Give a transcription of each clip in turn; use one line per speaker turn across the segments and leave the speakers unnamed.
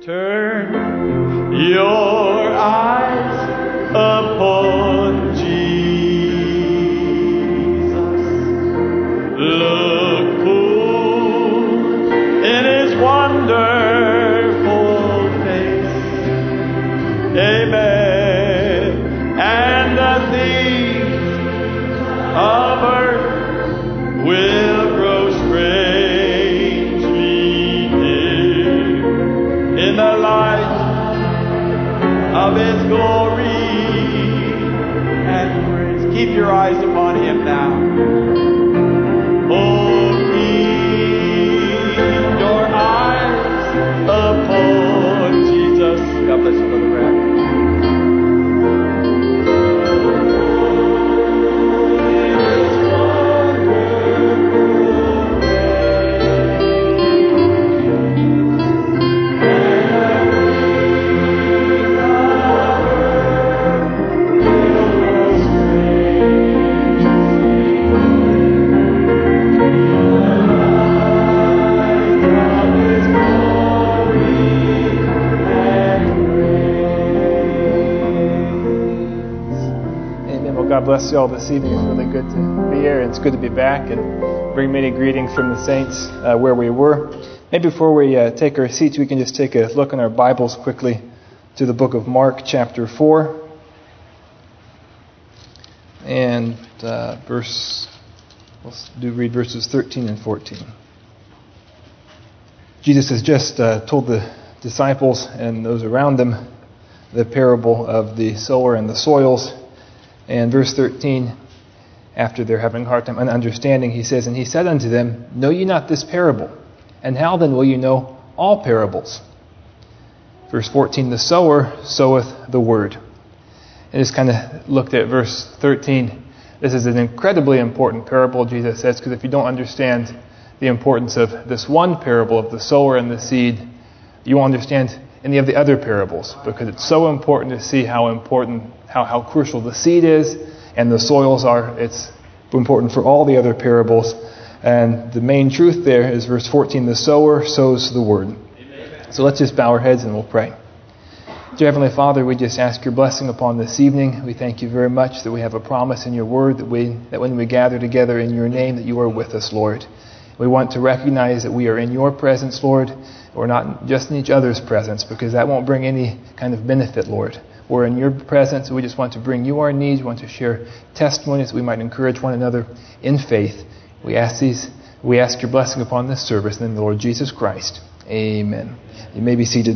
Turn your eyes upon Jesus. Look full in His wonderful face. Amen. And the things of earth will grow strangely dim in the light of His glory and praise. Keep your eyes upon Him now. Oh, keep your eyes upon Jesus. God bless you, Brother Brad.
God bless you all this evening. It's really good to be here, and it's good to be back and bring many greetings from the saints where we were. Maybe before we take our seats, we can just take a look in our Bibles quickly to the book of Mark, chapter 4, and read verses 13 and 14. Jesus has just told the disciples and those around them the parable of the sower and the soils. And verse 13, after they're having a hard time understanding, he says, "And he said unto them, Know ye not this parable? And how then will you know all parables?" Verse 14, "The sower soweth the word." And just kind of looked at verse 13. This is an incredibly important parable, Jesus says, because if you don't understand the importance of this one parable of the sower and the seed, you won't understand any of the other parables, because it's so important to see how crucial the seed is and the soils are. It's important for all the other parables. And the main truth there is verse 14, the sower sows the word. Amen. So let's just bow our heads and we'll pray. Dear Heavenly Father, we just ask your blessing upon this evening. We thank you very much that we have a promise in your word that when we gather together in your name, that you are with us, Lord. We want to recognize that we are in your presence, Lord. We're not just in each other's presence, because that won't bring any kind of benefit, Lord. We're in your presence. We just want to bring you our needs. We want to share testimonies that we might encourage one another in faith. We ask your blessing upon this service in the name of the Lord Jesus Christ. Amen. You may be seated.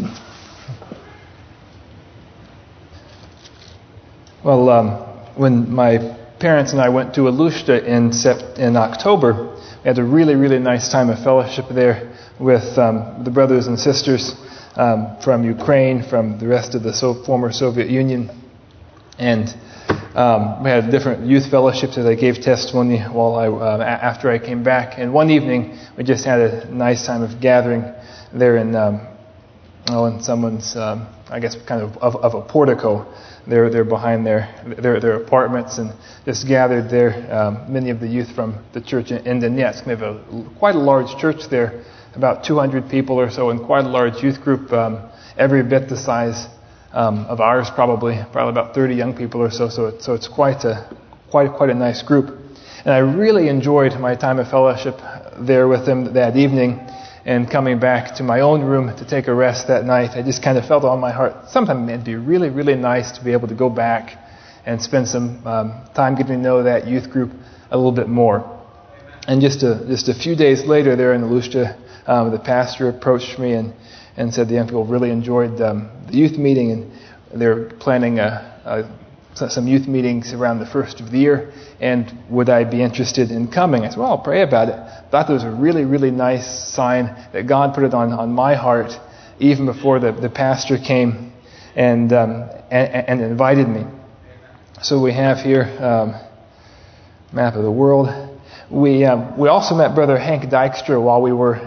Well, when my parents and I went to Alushta in October, we had a really, really nice time of fellowship there with the brothers and sisters from Ukraine, from the rest of the former Soviet Union. And we had different youth fellowships as I gave testimony after I came back. And one evening, we just had a nice time of gathering there in someone's, I guess, kind of a portico. They're behind their apartments, and just gathered there. Many of the youth from the church in Donetsk. They have quite a large church there, about 200 people or so, and quite a large youth group, every bit the size of ours, probably about 30 young people or so. So it's quite a nice group. And I really enjoyed my time of fellowship there with them that evening. And coming back to my own room to take a rest that night, I just kind of felt on my heart, sometimes it'd be really, really nice to be able to go back and spend some time getting to know that youth group a little bit more. And just a few days later there in Alushta, the pastor approached me and said the young people really enjoyed the youth meeting, and they're planning some youth meetings around the first of the year, and would I be interested in coming? I said, well, I'll pray about it. Thought it was a really, really nice sign that God put it on my heart even before the pastor came and invited me. So we have here map of the world. We also met Brother Hank Dykstra while we were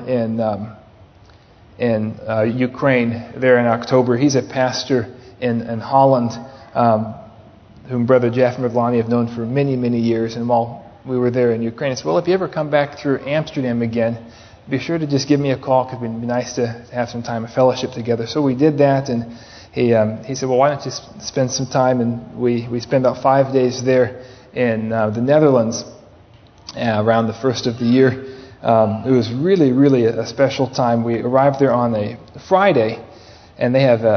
in Ukraine there in October. He's a pastor in Holland, whom Brother Jeff and Brother Lonnie have known for many, many years. And while we were there in Ukraine, I said, well, if you ever come back through Amsterdam again, be sure to just give me a call because it'd be nice to have some time of fellowship together. So we did that, and he said, well, why don't you spend some time? And we spent about 5 days there in the Netherlands around the first of the year. It was really, really a special time. We arrived there on a Friday, and they have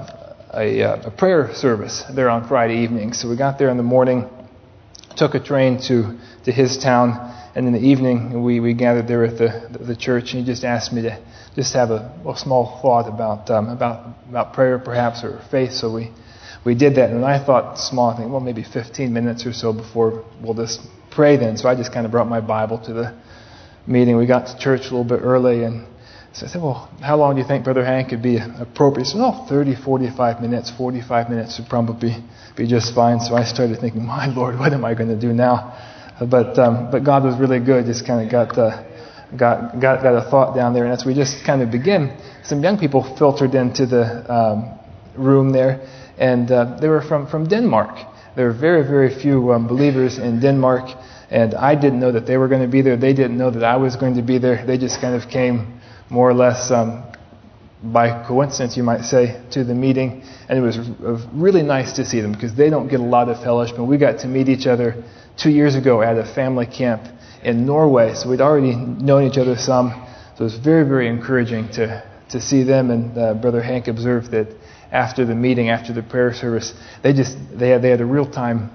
a prayer service there on Friday evening. So we got there in the morning, took a train to his town, and in the evening we gathered there at the church, and he just asked me to just have a small thought about prayer perhaps, or faith. So we did that, and I thought small, I think, well, maybe 15 minutes or so before we'll just pray then. So I just kind of brought my Bible to the meeting. We got to church a little bit early, and so I said, well, how long do you think Brother Hank could be appropriate? So, 30, 45 minutes. 45 minutes would probably be just fine. So I started thinking, my Lord, what am I going to do now? But God was really good. Just kind of got a thought down there. And as we just kind of begin, some young people filtered into the room there, and they were from Denmark. There were very, very few believers in Denmark, and I didn't know that they were going to be there. They didn't know that I was going to be there. They just kind of came more or less by coincidence, you might say, to the meeting. And it was really nice to see them because they don't get a lot of fellowship. And we got to meet each other 2 years ago at a family camp in Norway. So we'd already known each other some. So it was very, very encouraging to see them. And Brother Hank observed that after the meeting, after the prayer service, they had a real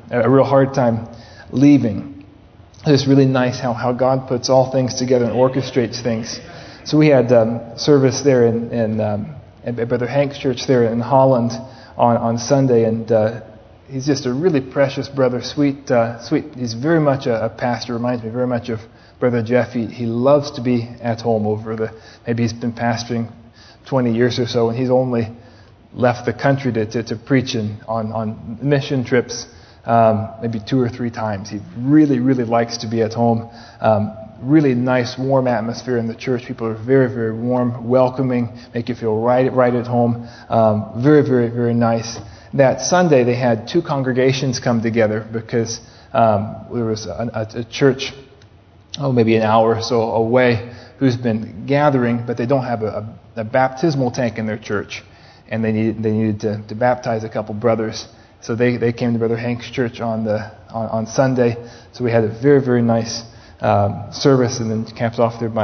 hard time leaving. It's really nice how God puts all things together and orchestrates things. So we had service there in Brother Hank's church there in Holland on Sunday, and he's just a really precious brother, sweet. He's very much a pastor. Reminds me very much of Brother Jeff. He loves to be at home maybe he's been pastoring 20 years or so, and he's only left the country to preach on mission trips maybe 2 or 3 times. He really, really likes to be at home. Really nice, warm atmosphere in the church. People are very, very warm, welcoming, make you feel right at home. Very, very, very nice. That Sunday they had 2 congregations come together because there was a church, maybe an hour or so away, who's been gathering, but they don't have a baptismal tank in their church, and they needed to baptize a couple brothers. So they came to Brother Hank's church on Sunday. So we had a very, very nice service, and then capped off there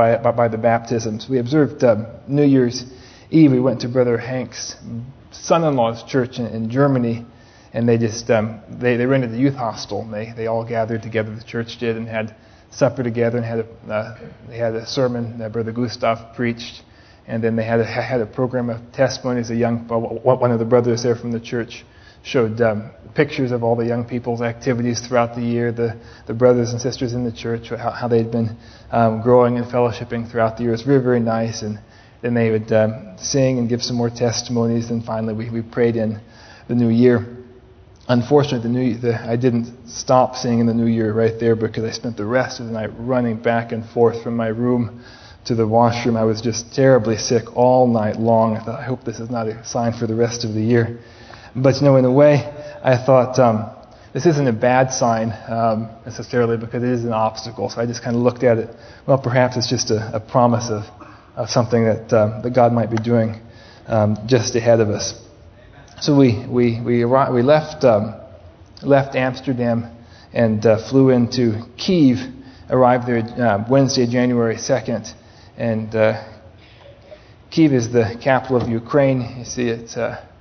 by the baptisms. We observed New Year's Eve. We went to Brother Hank's son-in-law's church in Germany, and they just they rented the youth hostel. And they all gathered together. The church did, and had supper together, and they had a sermon that Brother Gustav preached, and then they had a program of testimonies. One of the brothers there from the church showed pictures of all the young people's activities throughout the year, the brothers and sisters in the church, how they'd been growing and fellowshipping throughout the year. It was very, very nice. And then they would sing and give some more testimonies. And finally, we prayed in the new year. Unfortunately, I didn't stop singing the new year right there because I spent the rest of the night running back and forth from my room to the washroom. I was just terribly sick all night long. I thought, I hope this is not a sign for the rest of the year. But, in a way, I thought this isn't a bad sign necessarily because it is an obstacle. So I just kind of looked at it. Well, perhaps it's just a promise of something that God might be doing just ahead of us. So we left Amsterdam and flew into Kyiv. Arrived there Wednesday, January 2nd, and Kyiv is the capital of Ukraine. You see it's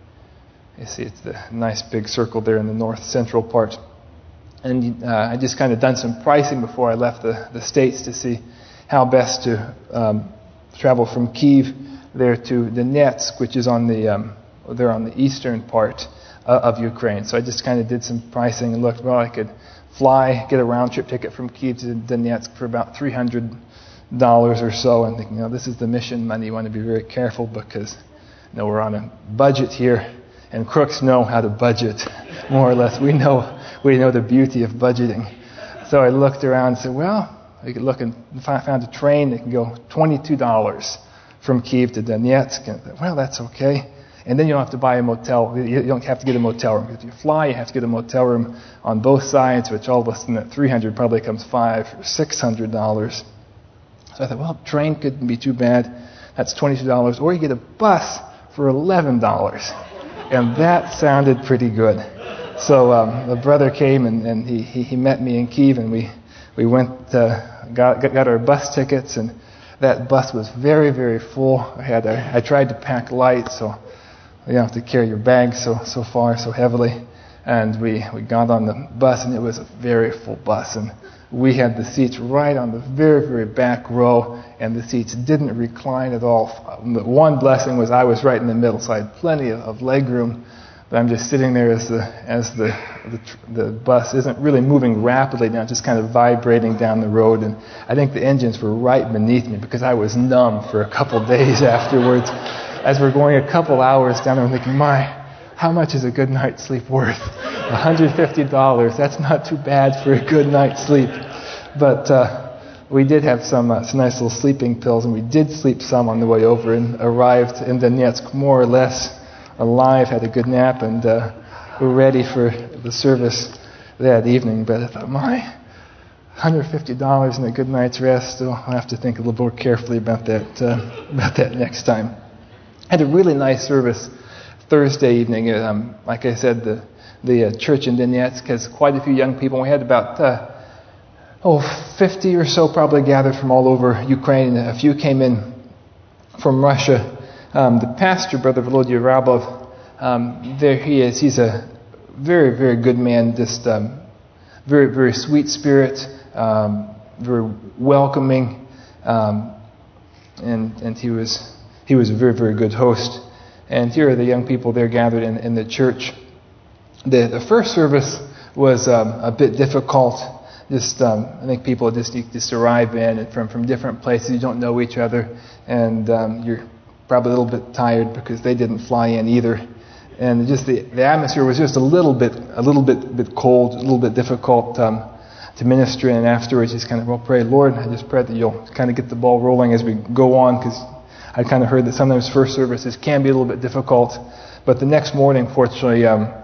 the nice big circle there in the north central part. And I just kind of done some pricing before I left the States to see how best to travel from Kyiv there to Donetsk, which is on the eastern part of Ukraine. So I just kind of did some pricing and looked, well, I could get a round trip ticket from Kyiv to Donetsk for about $300 or so. And thinking, this is the mission money. You want to be very careful because we're on a budget here. And crooks know how to budget, more or less. We know the beauty of budgeting. So I looked around and said, well, I could look and found a train that can go $22 from Kyiv to Donetsk. And I thought, well, that's okay. And then you don't have to buy a motel. You don't have to get a motel room. If you fly, you have to get a motel room on both sides, which all of a sudden at $300 probably comes $500 or $600. So I thought, well, train couldn't be too bad. That's $22. Or you get a bus for $11. And that sounded pretty good. So the brother came and he met me in Kyiv, and we went, got our bus tickets, and that bus was very, very full. I tried to pack light, so you don't have to carry your bags so far, so heavily. And we got on the bus, and it was a very full bus. And we had the seats right on the very, very back row, and the seats didn't recline at all. The one blessing was I was right in the middle, so I had plenty of leg room. But I'm just sitting there as the bus isn't really moving rapidly now, just kind of vibrating down the road. And I think the engines were right beneath me because I was numb for a couple days afterwards. As we're going a couple hours down there, I'm thinking, how much is a good night's sleep worth? $150. That's not too bad for a good night's sleep. But we did have some nice little sleeping pills, and we did sleep some on the way over and arrived in Donetsk more or less alive, had a good nap, and were ready for the service that evening. But I thought, $150 and a good night's rest, so I'll have to think a little more carefully about that next time. I had a really nice service Thursday evening. Like I said, the church in Donetsk has quite a few young people. We had about 50 or so probably gathered from all over Ukraine. A few came in from Russia. The pastor, Brother Volodya Rabov, there he is. He's a very, very good man, just very, very sweet spirit, very welcoming, and he was a very, very good host. And here are the young people there gathered in the church. The first service was a bit difficult. I think people just arrive in from different places. You don't know each other, and you're probably a little bit tired because they didn't fly in either. And just the atmosphere was just a little bit cold, a little bit difficult to minister in. And afterwards, just kind of, pray, Lord, I just pray that you'll kind of get the ball rolling as we go on, because I kind of heard that sometimes first services can be a little bit difficult. But the next morning, fortunately,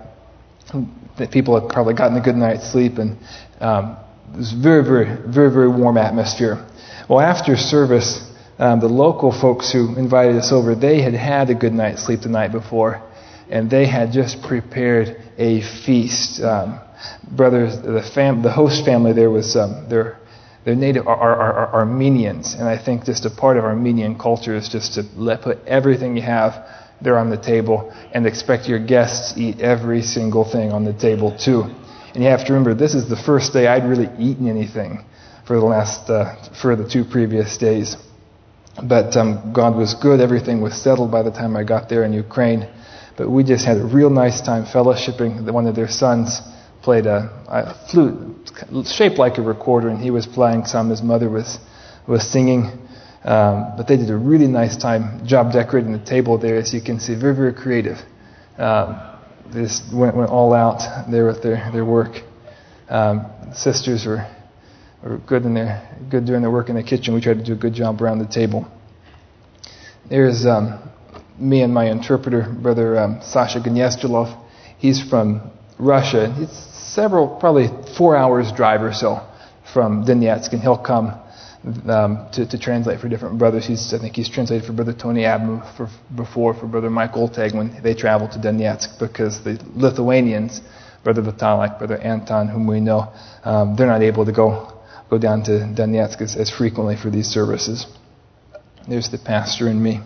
the people had probably gotten a good night's sleep, and it was very, very, very, very warm atmosphere. Well, after service, the local folks who invited us over, they had a good night's sleep the night before, and they had just prepared a feast. Brothers, the host family there was they're native Armenians, and I think just a part of Armenian culture is just to put everything you have there on the table and expect your guests to eat every single thing on the table too. And you have to remember, this is the first day I'd really eaten anything for the 2 previous days. But God was good. Everything was settled by the time I got there in Ukraine. But we just had a real nice time fellowshipping. One of their sons played a flute shaped like a recorder, and he was playing some. His mother was singing. But they did a really nice job decorating the table there, as you can see. Very, very creative. They just went all out there with their work. Sisters were good doing their work in the kitchen. We tried to do a good job around the table. There's me and my interpreter, Brother Sasha Gnezdilov. He's from Russia. He's probably 4 hours drive or so from Donetsk, and he'll come to translate for different brothers. I think he's translated for Brother Tony Abmu for Brother Mike Olteg when they traveled to Donetsk, because the Lithuanians, Brother Vitaly, Brother Anton, whom we know, they're not able to go down to Donetsk as frequently for these services. There's the pastor and me.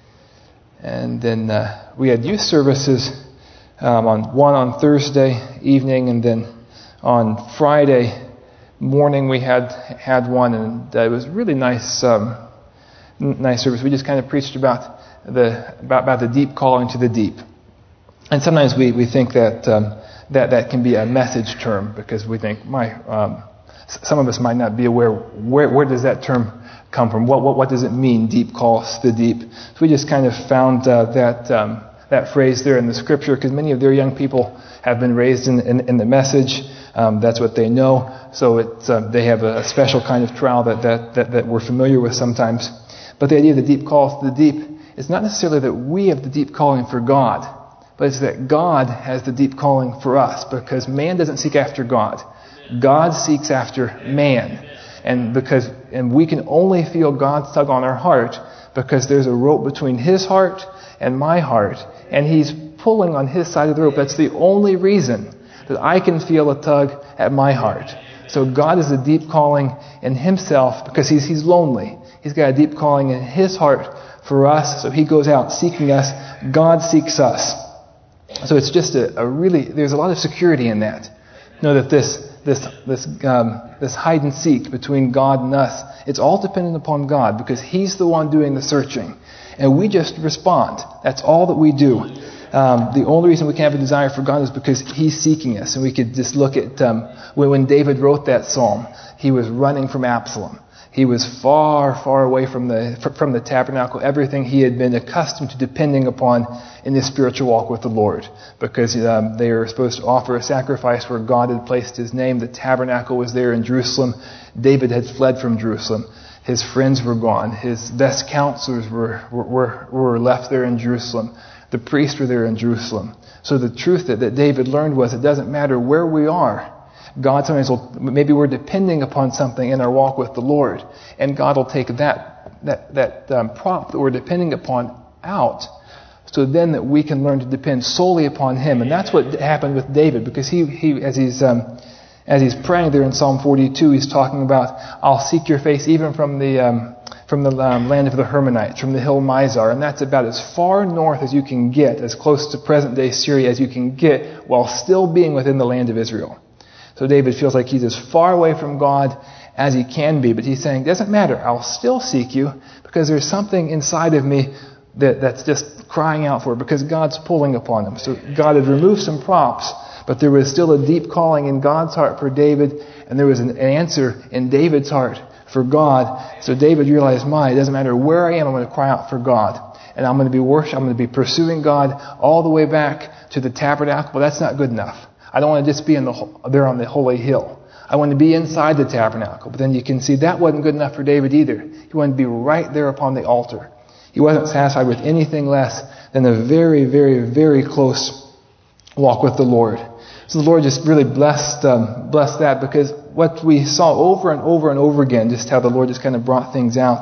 And then we had youth services, one on Thursday evening, and then on Friday morning we had one, and it was really nice service. We just kind of preached about the deep calling to the deep. And sometimes we think that can be a message term, because we think some of us might not be aware where does that term come from. What does it mean, deep calls to the deep? So we just kind of found that phrase there in the scripture, because many of their young people have been raised in the message. That's what they know. So they have a special kind of trial that we're familiar with sometimes. But the idea of the deep calls to the deep is not necessarily that we have the deep calling for God, but it's that God has the deep calling for us, because man doesn't seek after God. God seeks after man. And we can only feel God's tug on our heart because there's a rope between His heart and my heart, and He's pulling on His side of the rope. That's the only reason that I can feel a tug at my heart. So God is a deep calling in Himself because He's lonely. He's got a deep calling in His heart for us, so He goes out seeking us. God seeks us. So it's just a really, there's a lot of security in that. Know that this hide and seek between God and us, it's all dependent upon God because He's the one doing the searching. And we just respond. That's all that we do. The only reason we can have a desire for God is because He's seeking us. And we could just look at when David wrote that psalm, he was running from Absalom. He was far, far away from the tabernacle, everything he had been accustomed to depending upon in his spiritual walk with the Lord. Because they were supposed to offer a sacrifice where God had placed His name. The tabernacle was there in Jerusalem. David had fled from Jerusalem. His friends were gone. His best counselors were left there in Jerusalem. The priests were there in Jerusalem. So the truth that David learned was it doesn't matter where we are. God sometimes maybe we're depending upon something in our walk with the Lord, and God will take that prop that we're depending upon out, so then that we can learn to depend solely upon Him. And that's what happened with David, because he as he's praying there in Psalm 42, he's talking about, I'll seek your face even from the land of the Hermonites, from the hill Mizar, and that's about as far north as you can get, as close to present-day Syria as you can get, while still being within the land of Israel. So David feels like he's as far away from God as he can be, but he's saying, doesn't matter, I'll still seek you, because there's something inside of me that's just crying out for it, because God's pulling upon him. So God had removed some props, but there was still a deep calling in God's heart for David, and there was an answer in David's heart for God. So David realized, it doesn't matter where I am, I'm going to cry out for God. And I'm going to be I'm going to be pursuing God all the way back to the tabernacle. But that's not good enough. I don't want to just be there on the holy hill. I want to be inside the tabernacle. But then you can see that wasn't good enough for David either. He wanted to be right there upon the altar. He wasn't satisfied with anything less than a very, very, very close walk with the Lord. So the Lord just really blessed that, because what we saw over and over and over again, just how the Lord just kind of brought things out.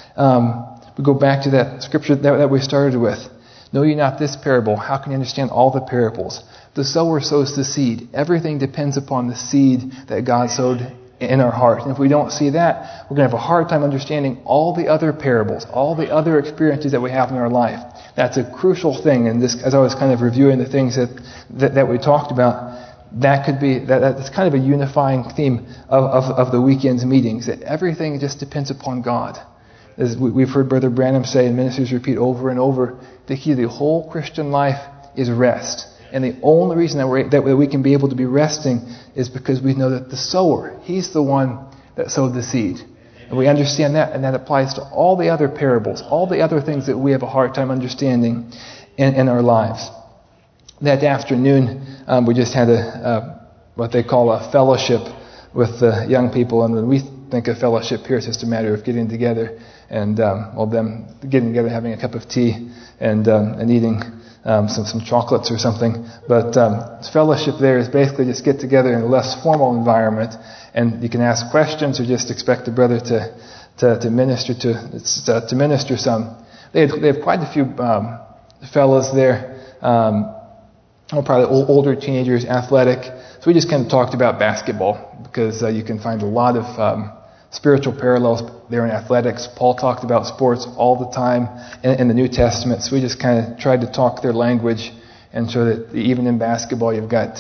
We go back to that scripture that we started with. Know ye not this parable? How can you understand all the parables? The sower sows the seed. Everything depends upon the seed that God sowed in our heart. And if we don't see that, we're going to have a hard time understanding all the other parables, all the other experiences that we have in our life. That's a crucial thing. And this, as I was kind of reviewing the things that we talked about, that's kind of a unifying theme of the weekend's meetings, that everything just depends upon God. As we've heard Brother Branham say, and ministers repeat over and over, the key to the whole Christian life is rest. And the only reason that we can be able to be resting is because we know that the sower, he's the one that sowed the seed. And we understand that, and that applies to all the other parables, all the other things that we have a hard time understanding in our lives. That afternoon, we just had what they call a fellowship with the young people. And when we think of fellowship here, it's just a matter of getting together and them getting together, having a cup of tea and eating some chocolates or something. But fellowship there is basically just get together in a less formal environment, and you can ask questions or just expect the brother to minister to minister some. They have quite a few fellows there. Probably older teenagers, athletic. So we just kind of talked about basketball, because you can find a lot of spiritual parallels there in athletics. Paul talked about sports all the time in the New Testament. So we just kind of tried to talk their language, and so that even in basketball you've got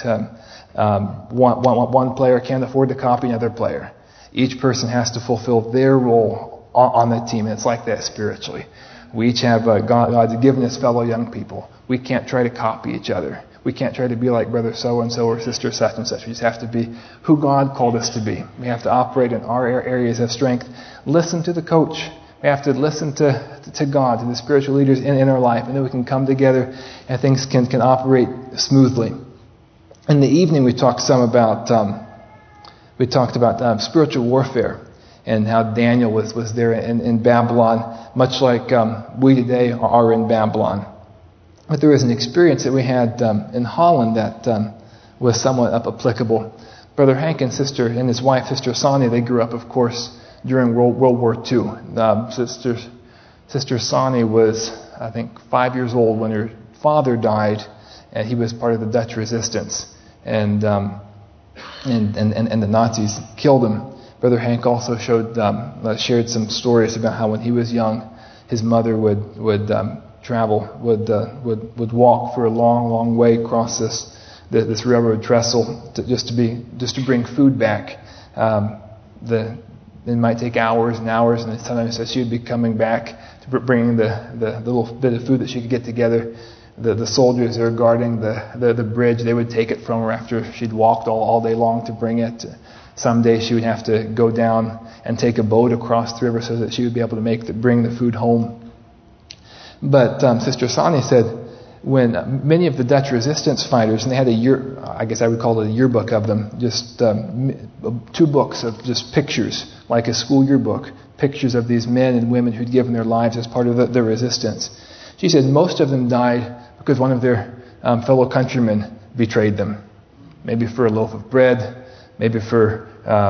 one player can't afford to copy another player. Each person has to fulfill their role on the team. And it's like that spiritually. We each have God's given us fellow young people. We can't try to copy each other. We can't try to be like brother so-and-so or sister such-and-such. We just have to be who God called us to be. We have to operate in our areas of strength. Listen to the coach. We have to listen to God, to the spiritual leaders in our life, and then we can come together and things can operate smoothly. In the evening, we talked about spiritual warfare and how Daniel was there in Babylon, much like we today are in Babylon. But there was an experience that we had in Holland that was somewhat applicable. Brother Hank and his wife, Sister Sonia, they grew up, of course, during World War II. Sister Sonny was, I think, 5 years old when her father died, and he was part of the Dutch resistance, and the Nazis killed him. Brother Hank also shared some stories about how when he was young, his mother would walk for a long way across this railroad trestle just to bring food back. It might take hours and hours, and sometimes she would be coming back to bringing the little bit of food that she could get together. The soldiers that are guarding the bridge, they would take it from her after she'd walked all day long to bring it. Someday she would have to go down and take a boat across the river so that she would be able to bring the food home. But Sister Sonny said when many of the Dutch resistance fighters, and they had I guess I would call it a yearbook of them, just 2 books of just pictures, like a school yearbook, pictures of these men and women who'd given their lives as part of the resistance. She said most of them died because one of their fellow countrymen betrayed them, maybe for a loaf of bread, maybe for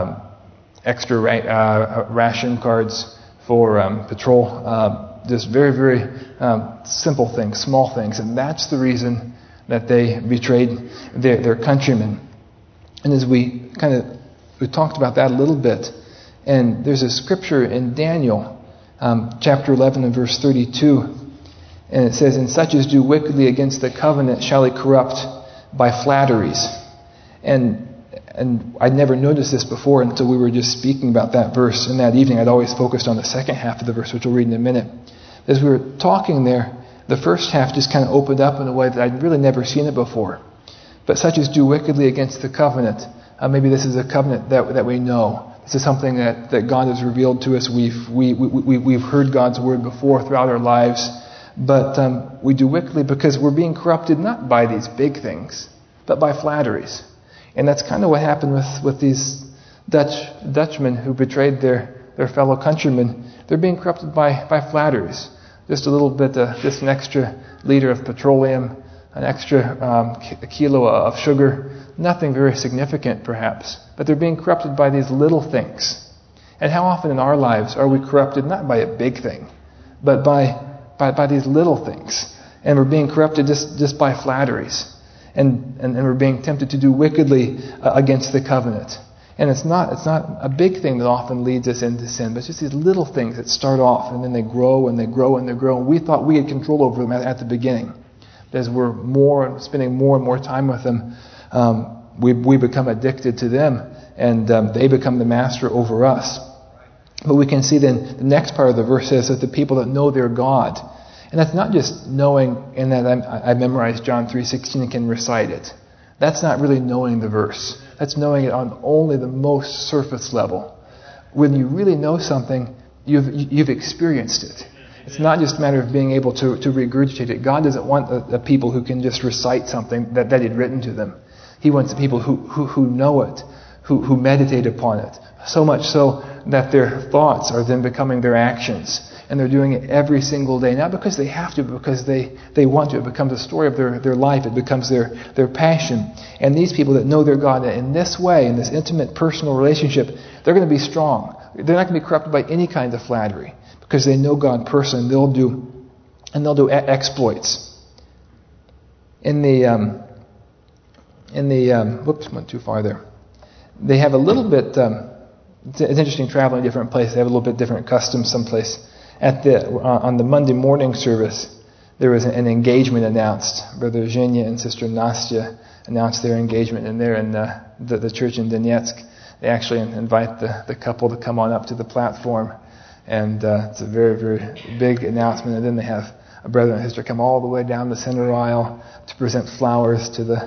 extra ration cards for patrol. Just very, very simple things, small things. And that's the reason that they betrayed their countrymen. And as we talked about that a little bit, and there's a scripture in Daniel, chapter 11 and verse 32, and it says, "And such as do wickedly against the covenant shall he corrupt by flatteries." And I'd never noticed this before until we were just speaking about that verse. And that evening I'd always focused on the second half of the verse, which we'll read in a minute. As we were talking there, the first half just kind of opened up in a way that I'd really never seen it before. But such as do wickedly against the covenant. Maybe this is a covenant that we know. This is something that God has revealed to us. We've heard God's word before throughout our lives. But we do wickedly because we're being corrupted not by these big things, but by flatteries. And that's kind of what happened with these Dutchmen who betrayed their fellow countrymen. They're being corrupted by flatteries. Just a little bit, just an extra liter of petroleum, an extra kilo of sugar. Nothing very significant, perhaps. But they're being corrupted by these little things. And how often in our lives are we corrupted not by a big thing, but by these little things? And we're being corrupted just by flatteries. And we're being tempted to do wickedly against the covenant. And it's not a big thing that often leads us into sin, but it's just these little things that start off and then they grow and they grow and they grow. And we thought we had control over them at the beginning. But as we're spending more and more time with them, we become addicted to them, and they become the master over us. But we can see then the next part of the verse says that the people that know their God. And that's not just knowing in that I memorized John 3:16 and can recite it. That's not really knowing the verse. That's knowing it on only the most surface level. When you really know something, you've experienced it. It's not just a matter of being able to regurgitate it. God doesn't want the people who can just recite something that He'd written to them. He wants the people who know it, who meditate upon it. So much so that their thoughts are then becoming their actions. And they're doing it every single day, not because they have to, but because they want to. It becomes a story of their life. It becomes their passion. And these people that know their God in this way, in this intimate personal relationship, they're going to be strong. They're not going to be corrupted by any kind of flattery because they know God personally. They'll do exploits. Whoops, went too far there. They have a little bit. It's interesting traveling to different places. They have a little bit different customs someplace. On the Monday morning service, there was an engagement announced. Brother Zhenya and Sister Nastya announced their engagement, and they're in the church in Donetsk. They actually invite the couple to come on up to the platform, and it's a very, very big announcement. And then they have a brother and sister come all the way down the center aisle to present flowers to the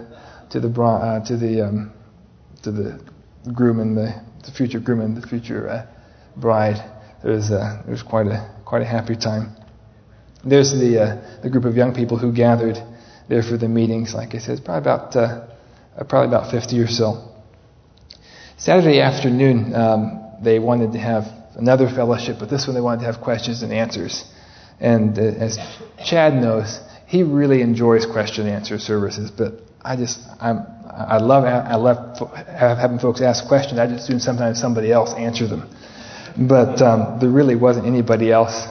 groom and the future groom and the future bride. There's quite a happy time. There's the group of young people who gathered there for the meetings. Like I said, probably about 50 or so. Saturday afternoon, they wanted to have another fellowship, but this one they wanted to have questions and answers. And as Chad knows, he really enjoys question and answer services. But I love having folks ask questions. I just assume sometimes somebody else answer them. But there really wasn't anybody else.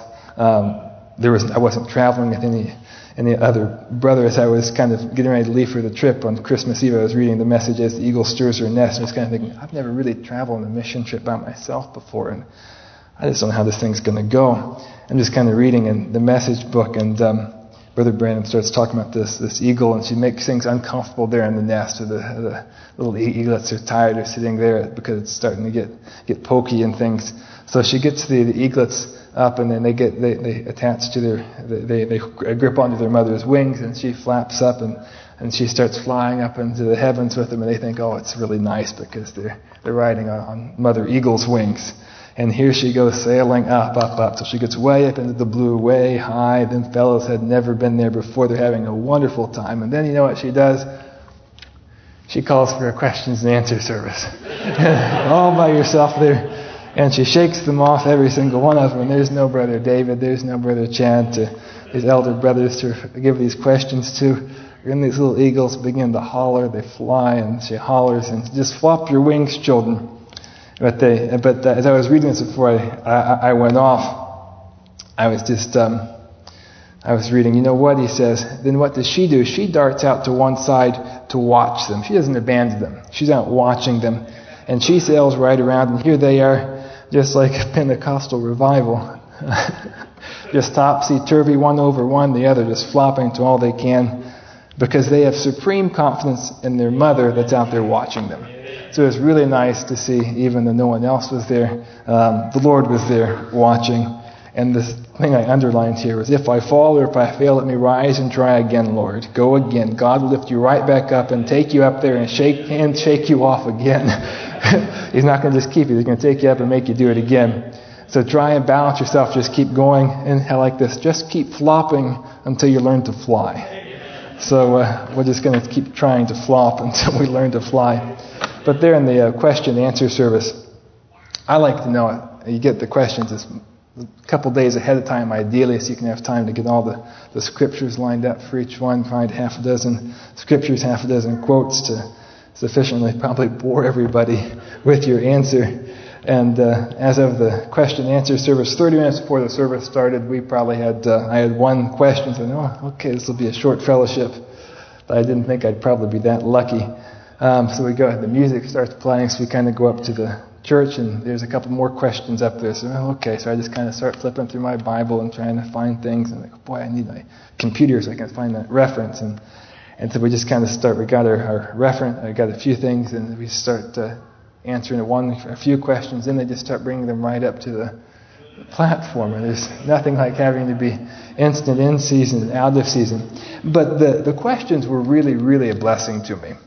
I wasn't traveling with any other brothers. I was kind of getting ready to leave for the trip on Christmas Eve. I was reading the message as the eagle stirs her nest, and I was kind of thinking, I've never really traveled on a mission trip by myself before, and I just don't know how this thing's going to go. I'm just kind of reading in the message book, and Brother Brandon starts talking about this eagle, and she makes things uncomfortable there in the nest, or the little eaglets are tired of sitting there because it's starting to get pokey and things. So she gets the eaglets up, and then they attach to they grip onto their mother's wings, and she flaps up, and she starts flying up into the heavens with them, and they think, oh, it's really nice because they're riding on Mother Eagle's wings. And here she goes sailing up, till she gets way up into the blue, way high. Them fellows had never been there before. They're having a wonderful time. And then you know what she does? She calls for a questions and answer service. All by yourself there. And she shakes them off, every single one of them. And there's no Brother David, there's no Brother Chad, his elder brothers to give these questions to. And these little eagles begin to holler. They fly, and she hollers, and just flop your wings, children. But as I was reading this before I went off, I was reading, you know what, he says, then what does she do? She darts out to one side to watch them. She doesn't abandon them. She's out watching them. And she sails right around, and here they are, just like a Pentecostal revival. Just topsy-turvy, one over one, the other just flopping to all they can, because they have supreme confidence in their mother that's out there watching them. So it was really nice to see, even though no one else was there, the Lord was there watching. And this thing I underlined here was, if I fall or if I fail, let me rise and try again, Lord. Go again. God will lift you right back up and take you up there and shake you off again. He's not going to just keep you. He's going to take you up and make you do it again. So try and balance yourself. Just keep going. And I like this. Just keep flopping until you learn to fly. So we're just going to keep trying to flop until we learn to fly. But there in the question and answer service, I like to know it. You get the questions a couple days ahead of time, ideally, so you can have time to get all the scriptures lined up for each one, find half a dozen scriptures, half a dozen quotes to sufficiently probably bore everybody with your answer. And as of the question and answer service, 30 minutes before the service started, we probably I had one question. So, okay, this will be a short fellowship. But I didn't think I'd probably be that lucky. So we go ahead, the music starts playing, so we kind of go up to the church, and there's a couple more questions up there. So, okay, so I just kind of start flipping through my Bible and trying to find things, and boy, I need my computer so I can find that reference. And so we just kind of start, we got our reference, I got a few things, and we start answering a few questions, and they just start bringing them right up to the platform. And there's nothing like having to be instant in season and out of season. But the questions were really, really a blessing to me.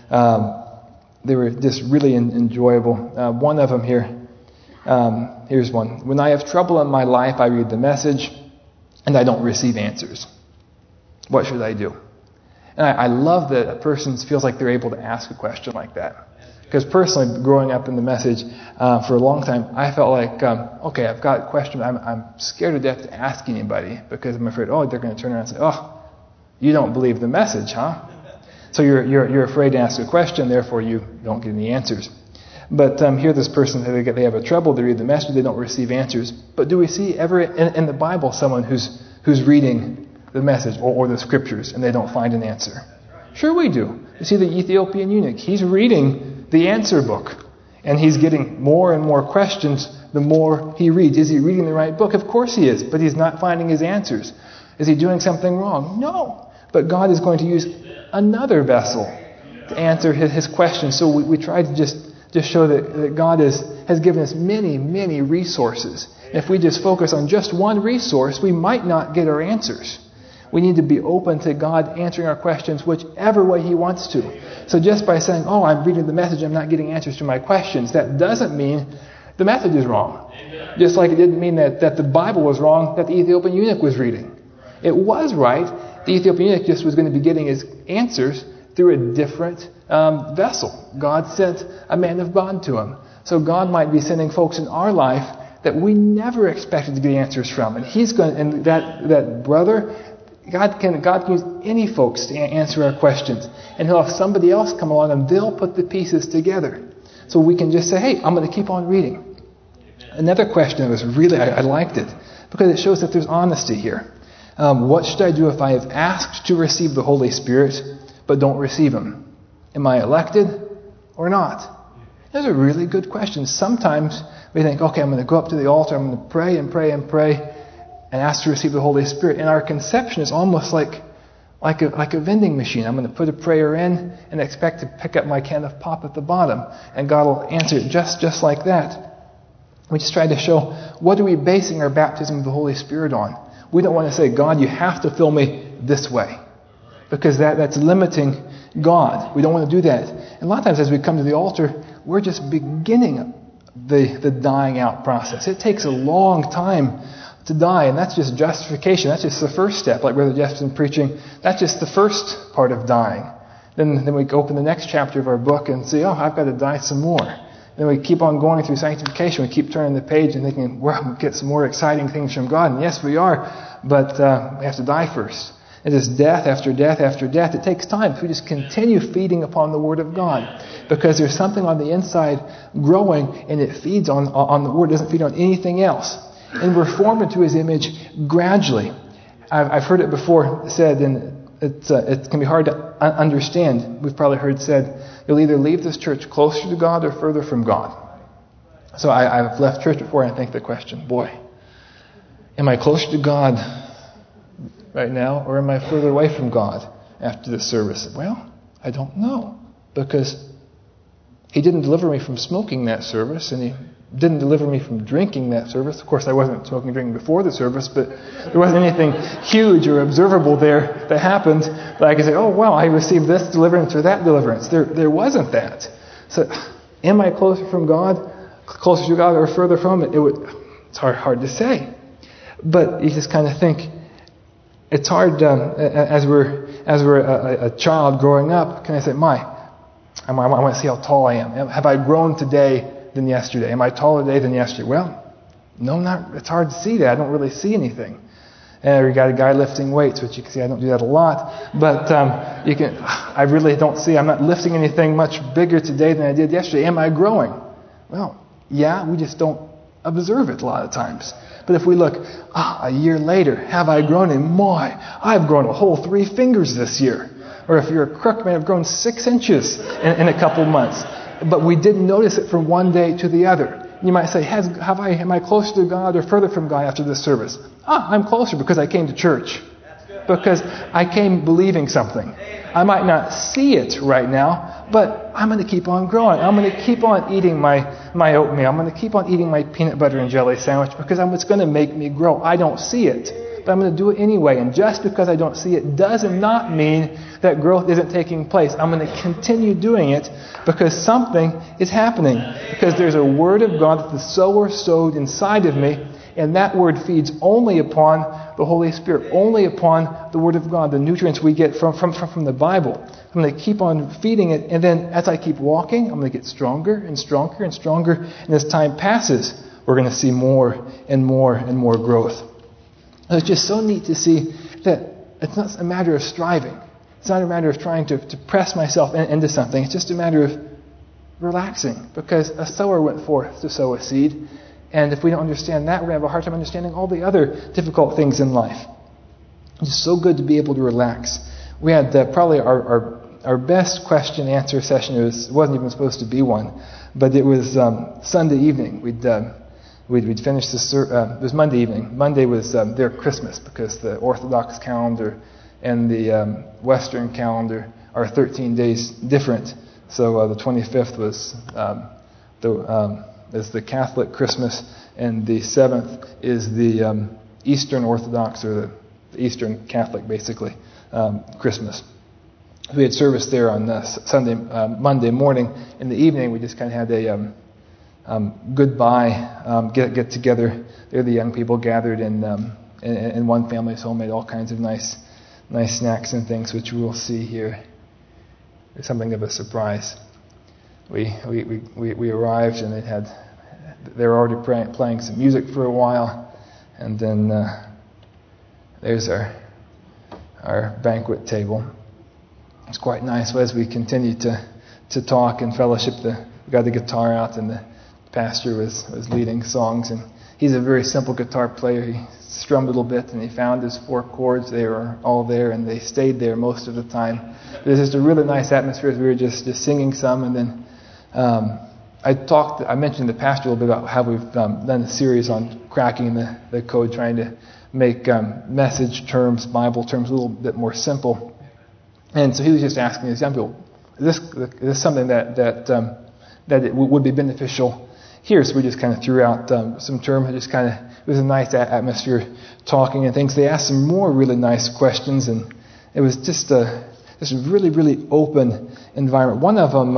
They were just really enjoyable. One of them here, here's one. When I have trouble in my life, I read the message and I don't receive answers. What should I do? And I love that a person feels like they're able to ask a question like that. Because personally, growing up in the message for a long time, I felt like, okay, I've got a question. I'm scared to death to ask anybody because I'm afraid, they're going to turn around and say, you don't believe the message, huh? So you're afraid to ask a question, therefore you don't get any answers. But here this person, they have a trouble, they read the message, they don't receive answers. But do we see ever in the Bible someone who's reading the message or the scriptures and they don't find an answer? Sure we do. You see the Ethiopian eunuch, he's reading the answer book. And he's getting more and more questions the more he reads. Is he reading the right book? Of course he is, but he's not finding his answers. Is he doing something wrong? No. But God is going to use another vessel to answer his questions. So we try to just show that God has given us many, many resources. And if we just focus on just one resource, we might not get our answers. We need to be open to God answering our questions whichever way He wants to. So just by saying, I'm reading the message, I'm not getting answers to my questions, that doesn't mean the message is wrong. Amen. Just like it didn't mean that the Bible was wrong that the Ethiopian eunuch was reading. It was right. The Ethiopian eunuch just was going to be getting his answers through a different vessel. God sent a man of God to him. So God might be sending folks in our life that we never expected to get answers from. And He's going, and that brother, God can use any folks to answer our questions. And He'll have somebody else come along and they'll put the pieces together. So we can just say, hey, I'm going to keep on reading. Another question that was really, I liked it, because it shows that there's honesty here. What should I do if I have asked to receive the Holy Spirit, but don't receive Him? Am I elected or not? Those are really good questions. Sometimes we think, okay, I'm going to go up to the altar, I'm going to pray and pray and pray, and ask to receive the Holy Spirit. And our conception is almost like a vending machine. I'm going to put a prayer in and expect to pick up my can of pop at the bottom, and God will answer it just like that. We just try to show, what are we basing our baptism of the Holy Spirit on? We don't want to say, God, you have to fill me this way, because that's limiting God. We don't want to do that. And a lot of times as we come to the altar, we're just beginning the dying out process. It takes a long time to die, and that's just justification. That's just the first step, like Brother Jeff's been preaching. That's just the first part of dying. Then we open the next chapter of our book and see, I've got to die some more. Then we keep on going through sanctification. We keep turning the page and thinking, we're going to get some more exciting things from God. And yes, we are, but we have to die first. It is death after death after death. It takes time. If we just continue feeding upon the Word of God, because there's something on the inside growing, and it feeds on the Word. It doesn't feed on anything else. And we're formed into His image gradually. I've heard it before said, and it can be hard to understand. We've probably heard said, you'll either leave this church closer to God or further from God. So I've left church before, and I think the question, boy, am I closer to God right now, or am I further away from God after this service? Well, I don't know, because He didn't deliver me from smoking that service, and He didn't deliver me from drinking that service. Of course, I wasn't smoking and drinking before the service, but there wasn't anything huge or observable there that happened that I could say, oh, wow, I received this deliverance or that deliverance. There wasn't that. So, am I closer from God, closer to God, or further from it? It's hard to say. But you just kind of think, it's hard as we're a child growing up. Can I say, I want to see how tall I am. Have I grown today than yesterday? Am I taller today than yesterday? Well, no, not. It's hard to see that. I don't really see anything. And we got a guy lifting weights, which you can see I don't do that a lot. But I really don't see. I'm not lifting anything much bigger today than I did yesterday. Am I growing? Well, yeah, we just don't observe it a lot of times. But if we look a year later, have I grown? And I've grown a whole 3 fingers this year. Or if you're a crook, man, I've grown 6 inches in a couple months. But we didn't notice it from one day to the other. You might say, am I closer to God or further from God after this service? I'm closer because I came to church. Because I came believing something. I might not see it right now, but I'm going to keep on growing. I'm going to keep on eating my oatmeal. I'm going to keep on eating my peanut butter and jelly sandwich because it's going to make me grow. I don't see it, but I'm going to do it anyway. And just because I don't see it does not mean that growth isn't taking place. I'm going to continue doing it because something is happening. Because there's a Word of God that the sower sowed inside of me, and that Word feeds only upon the Holy Spirit, only upon the Word of God, the nutrients we get from the Bible. I'm going to keep on feeding it, and then as I keep walking, I'm going to get stronger and stronger and stronger, and as time passes, we're going to see more and more and more growth. And it's just so neat to see that it's not a matter of striving. It's not a matter of trying to press myself into something. It's just a matter of relaxing, because a sower went forth to sow a seed. And if we don't understand that, we're going to have a hard time understanding all the other difficult things in life. It's so good to be able to relax. We had probably our best question answer session. It wasn't even supposed to be one, but it was Sunday evening. We'd finished it was Monday evening. Monday was their Christmas, because the Orthodox calendar and the Western calendar are 13 days different. So the 25th was is the Catholic Christmas, and the 7th is the Eastern Orthodox, or the Eastern Catholic, basically, Christmas. We had service there on Monday morning. In the evening, we just kind of had a goodbye get together. There, the young people gathered in one family's home, made all kinds of nice snacks and things, which we will see here. It's something of a surprise. We arrived, and they were already playing some music for a while, and then there's our banquet table. It's quite nice. As we continued to talk and fellowship, we got the guitar out, and the pastor was leading songs, and he's a very simple guitar player. He strummed a little bit, and he found his 4 chords. They were all there, and they stayed there most of the time. It was just a really nice atmosphere as we were just singing some, and then I mentioned to the pastor a little bit about how we've done a series on cracking the code, trying to make message terms, Bible terms, a little bit more simple. And so he was just asking these young people, is this something that it would be beneficial here? So we just kind of threw out some terms. It was a nice atmosphere talking and things. They asked some more really nice questions, and it was just a really, really open environment. One of them,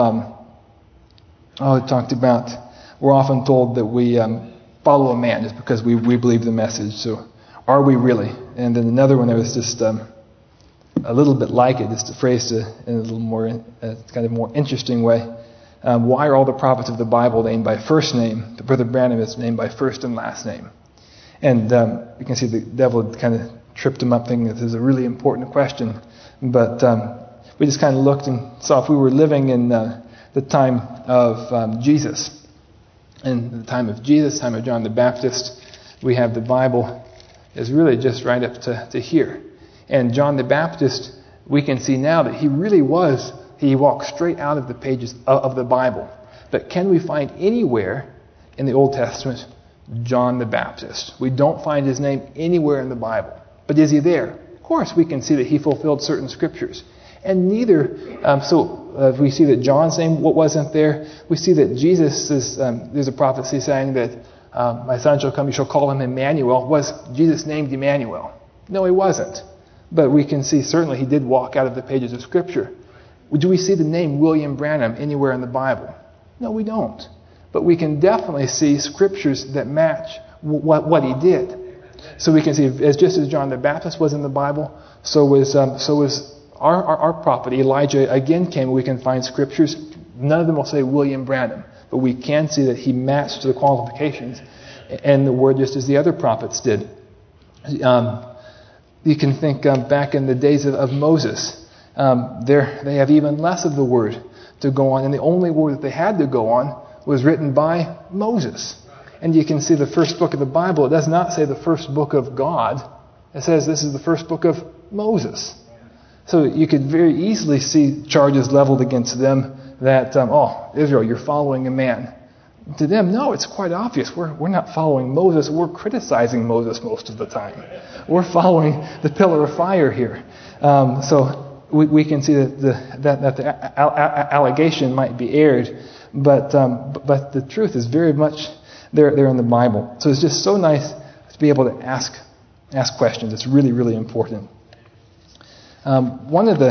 talked about, we're often told that we follow a man just because we believe the message. So are we really? And then another one that was just a little bit like it, just phrased in a little more kind of more interesting way. Why are all the prophets of the Bible named by first name? Brother Branham is named by first and last name. And you can see the devil kind of tripped him up thinking this is a really important question. But we just kind of looked and saw if we were living in the time of Jesus. In the time of Jesus, time of John the Baptist, we have the Bible is really just right up to here. And John the Baptist, we can see now that he really was, he walked straight out of the pages of the Bible. But can we find anywhere in the Old Testament John the Baptist? We don't find his name anywhere in the Bible. But is he there? Of course, we can see that he fulfilled certain scriptures. And neither, we see that John's name wasn't there. We see that Jesus is, there's a prophecy saying that my son shall come, you shall call him Emmanuel. Was Jesus named Emmanuel? No, he wasn't. But we can see certainly he did walk out of the pages of Scripture. Do we see the name William Branham anywhere in the Bible? No, we don't. But we can definitely see scriptures that match what he did. So we can see, just as John the Baptist was in the Bible, so was our prophet Elijah again came. We can find scriptures. None of them will say William Branham, but we can see that he matched the qualifications and the word just as the other prophets did. You can think back in the days of Moses. They have even less of the word to go on, and the only word that they had to go on was written by Moses. And you can see the first book of the Bible, it does not say the first book of God. It says this is the first book of Moses. So you could very easily see charges leveled against them that, Israel, you're following a man. To them, no, it's quite obvious. We're not following Moses. We're criticizing Moses most of the time. We're following the pillar of fire here. So we can see that the allegation might be aired, but the truth is very much there in the Bible. So it's just so nice to be able to ask questions. It's really, really important. One of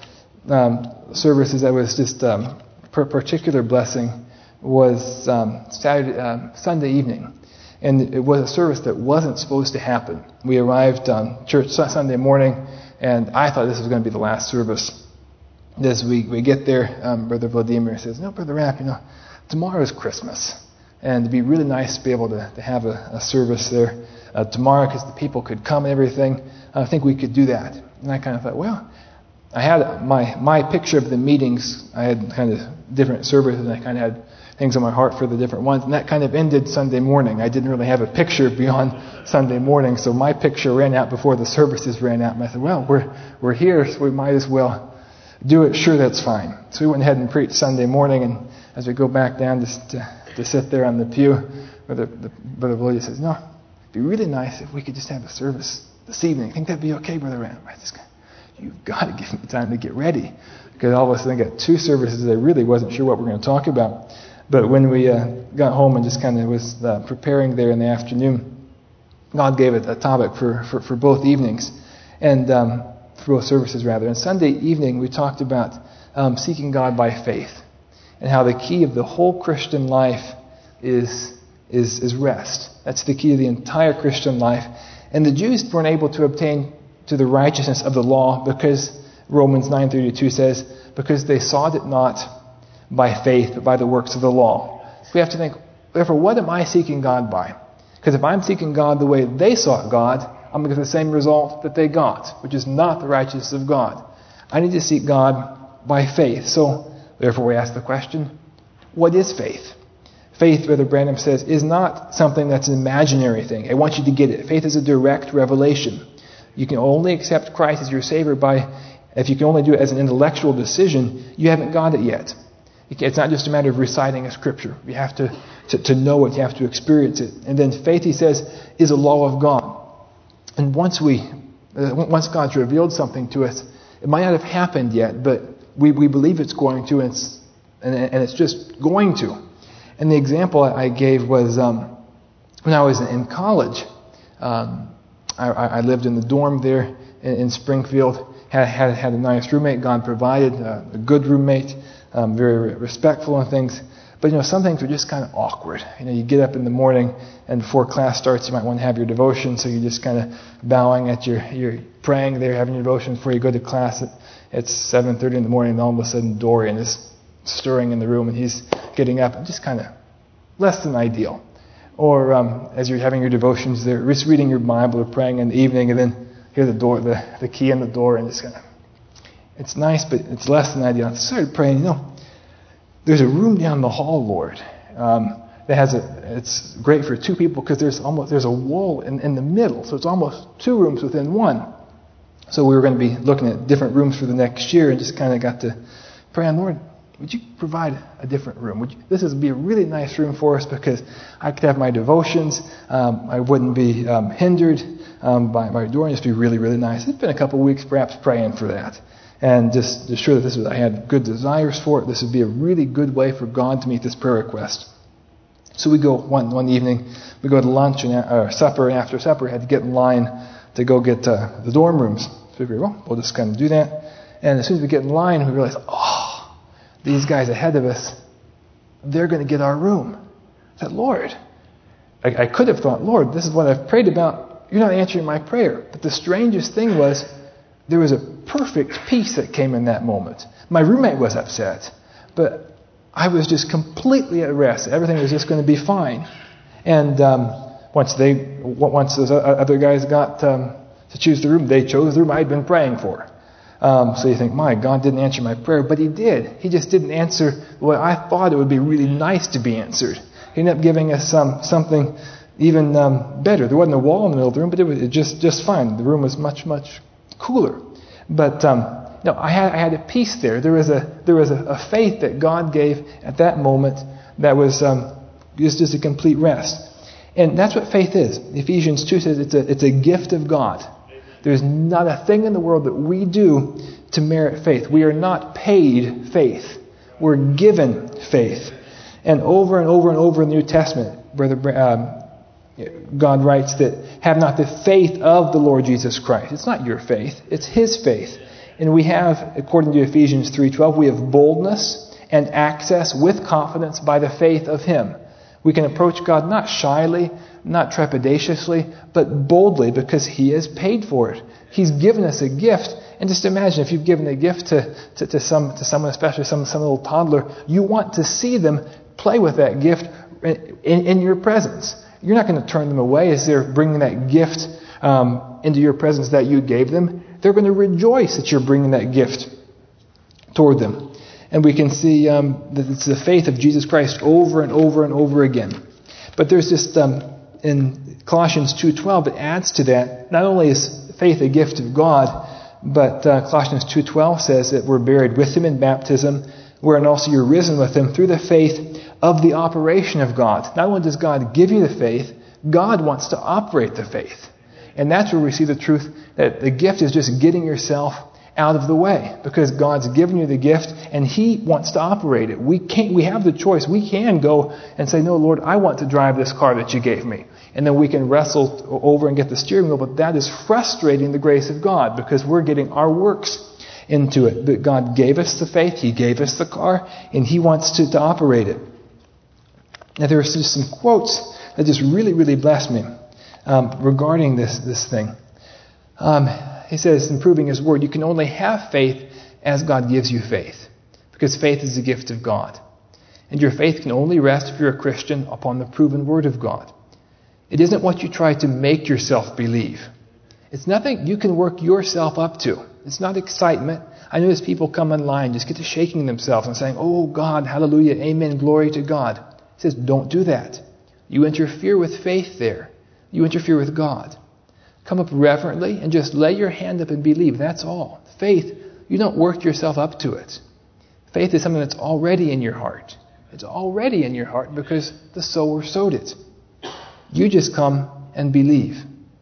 the services that was just particular blessing was Sunday evening. And it was a service that wasn't supposed to happen. We arrived church Sunday morning, and I thought this was going to be the last service. As we get there, Brother Vladimir says, "No, Brother Rapp, tomorrow is Christmas. And it'd be really nice to be able to have a service there tomorrow because the people could come and everything. I think we could do that." And I kind of thought, well, I had my picture of the meetings. I had kind of different services, and I kind of had things on my heart for the different ones. And that kind of ended Sunday morning. I didn't really have a picture beyond Sunday morning, so my picture ran out before the services ran out. And I said, well, we're here, so we might as well do it. Sure, that's fine. So we went ahead and preached Sunday morning, and as we go back down to sit there on the pew, Brother Vladimir says, "No, it'd be really nice if we could just have a service this evening. I think that'd be okay, Brother Rand." I just, you've got to give me time to get ready. Because all of a sudden I got 2 services I really wasn't sure what we're going to talk about. But when we got home and just kind of was preparing there in the afternoon, God gave it a topic for both evenings, and for both services rather. And Sunday evening we talked about seeking God by faith, and how the key of the whole Christian life is rest. That's the key of the entire Christian life. And the Jews weren't able to obtain to the righteousness of the law because Romans 9:32 says, because they sought it not by faith, but by the works of the law. So we have to think, therefore, what am I seeking God by? Because if I'm seeking God the way they sought God, I'm going to get the same result that they got, which is not the righteousness of God. I need to seek God by faith. So, therefore, we ask the question, what is faith? Faith, Brother Branham says, is not something that's an imaginary thing. I want you to get it. Faith is a direct revelation. You can only accept Christ as your Savior if you can only do it as an intellectual decision, you haven't got it yet. It's not just a matter of reciting a scripture. You have to know it. You have to experience it. And then faith, he says, is a law of God. And once God's revealed something to us, it might not have happened yet, but we believe it's going to, and it's just going to. And the example I gave was when I was in college. I lived in the dorm there in Springfield. Had a nice roommate. God provided a good roommate, very respectful and things. But some things were just kind of awkward. You get up in the morning and before class starts, you might want to have your devotion, so you're just kind of bowing at you're praying there, having your devotion before you go to class. It's 7:30 in the morning, and all of a sudden Dorian is stirring in the room, and he's getting up, just kind of less than ideal. Or as you're having your devotions there, just reading your Bible or praying in the evening, and then hear the door, the key in the door, and just kind of, it's nice, but it's less than ideal. I started praying, there's a room down the hall, Lord, it's great for two people because there's a wall in the middle, so it's almost two rooms within one. So we were going to be looking at different rooms for the next year, and just kind of got to praying, Lord, would you provide a different room? This would be a really nice room for us because I could have my devotions. I wouldn't be hindered by my door. It'd just be really, really nice. It's been a couple of weeks perhaps praying for that. And just sure that I had good desires for it. This would be a really good way for God to meet this prayer request. So we go one evening, we go to lunch or supper, and after supper we had to get in line to go get the dorm rooms. So we figured, we'll just kind of do that. And as soon as we get in line, we realize, these guys ahead of us, they're going to get our room. I said, Lord, I could have thought, Lord, this is what I've prayed about. You're not answering my prayer. But the strangest thing was, there was a perfect peace that came in that moment. My roommate was upset, but I was just completely at rest. Everything was just going to be fine. And once those other guys got to choose the room, they chose the room I'd been praying for. So you think, my God didn't answer my prayer, but He did. He just didn't answer what I thought it would be really nice to be answered. He ended up giving us something even better. There wasn't a wall in the middle of the room, but it was just fine. The room was much, much cooler. But I had a peace there. There was a faith that God gave at that moment that was just a complete rest. And that's what faith is. Ephesians 2 says it's a gift of God. There's not a thing in the world that we do to merit faith. We are not paid faith. We're given faith. And over and over and over in the New Testament, God writes that have not the faith of the Lord Jesus Christ. It's not your faith. It's His faith. And we have, according to Ephesians 3:12, we have boldness and access with confidence by the faith of Him. We can approach God not shyly, not trepidatiously, but boldly because He has paid for it. He's given us a gift. And just imagine if you've given a gift to someone, especially some little toddler, you want to see them play with that gift in your presence. You're not going to turn them away as they're bringing that gift into your presence that you gave them. They're going to rejoice that you're bringing that gift toward them. And we can see that it's the faith of Jesus Christ over and over and over again. But there's just, in Colossians 2:12, it adds to that. Not only is faith a gift of God, but Colossians 2:12 says that we're buried with Him in baptism, wherein also you're risen with Him through the faith of the operation of God. Not only does God give you the faith, God wants to operate the faith. And that's where we see the truth that the gift is just getting yourself out of the way, because God's given you the gift and He wants to operate it. We have the choice. We can go and say, no, Lord, I want to drive this car that you gave me. And then we can wrestle over and get the steering wheel, but that is frustrating the grace of God because we're getting our works into it. But God gave us the faith, He gave us the car, and He wants to operate it. Now there are just some quotes that just really, really blessed me regarding this thing. He says, in proving His word, you can only have faith as God gives you faith, because faith is a gift of God. And your faith can only rest, if you're a Christian, upon the proven word of God. It isn't what you try to make yourself believe. It's nothing you can work yourself up to. It's not excitement. I notice people come online, just get to shaking themselves and saying, oh God, hallelujah, amen, glory to God. He says, don't do that. You interfere with faith there. You interfere with God. Come up reverently and just lay your hand up and believe. That's all. Faith, you don't work yourself up to it. Faith is something that's already in your heart. It's already in your heart because the sower sowed it. You just come and believe.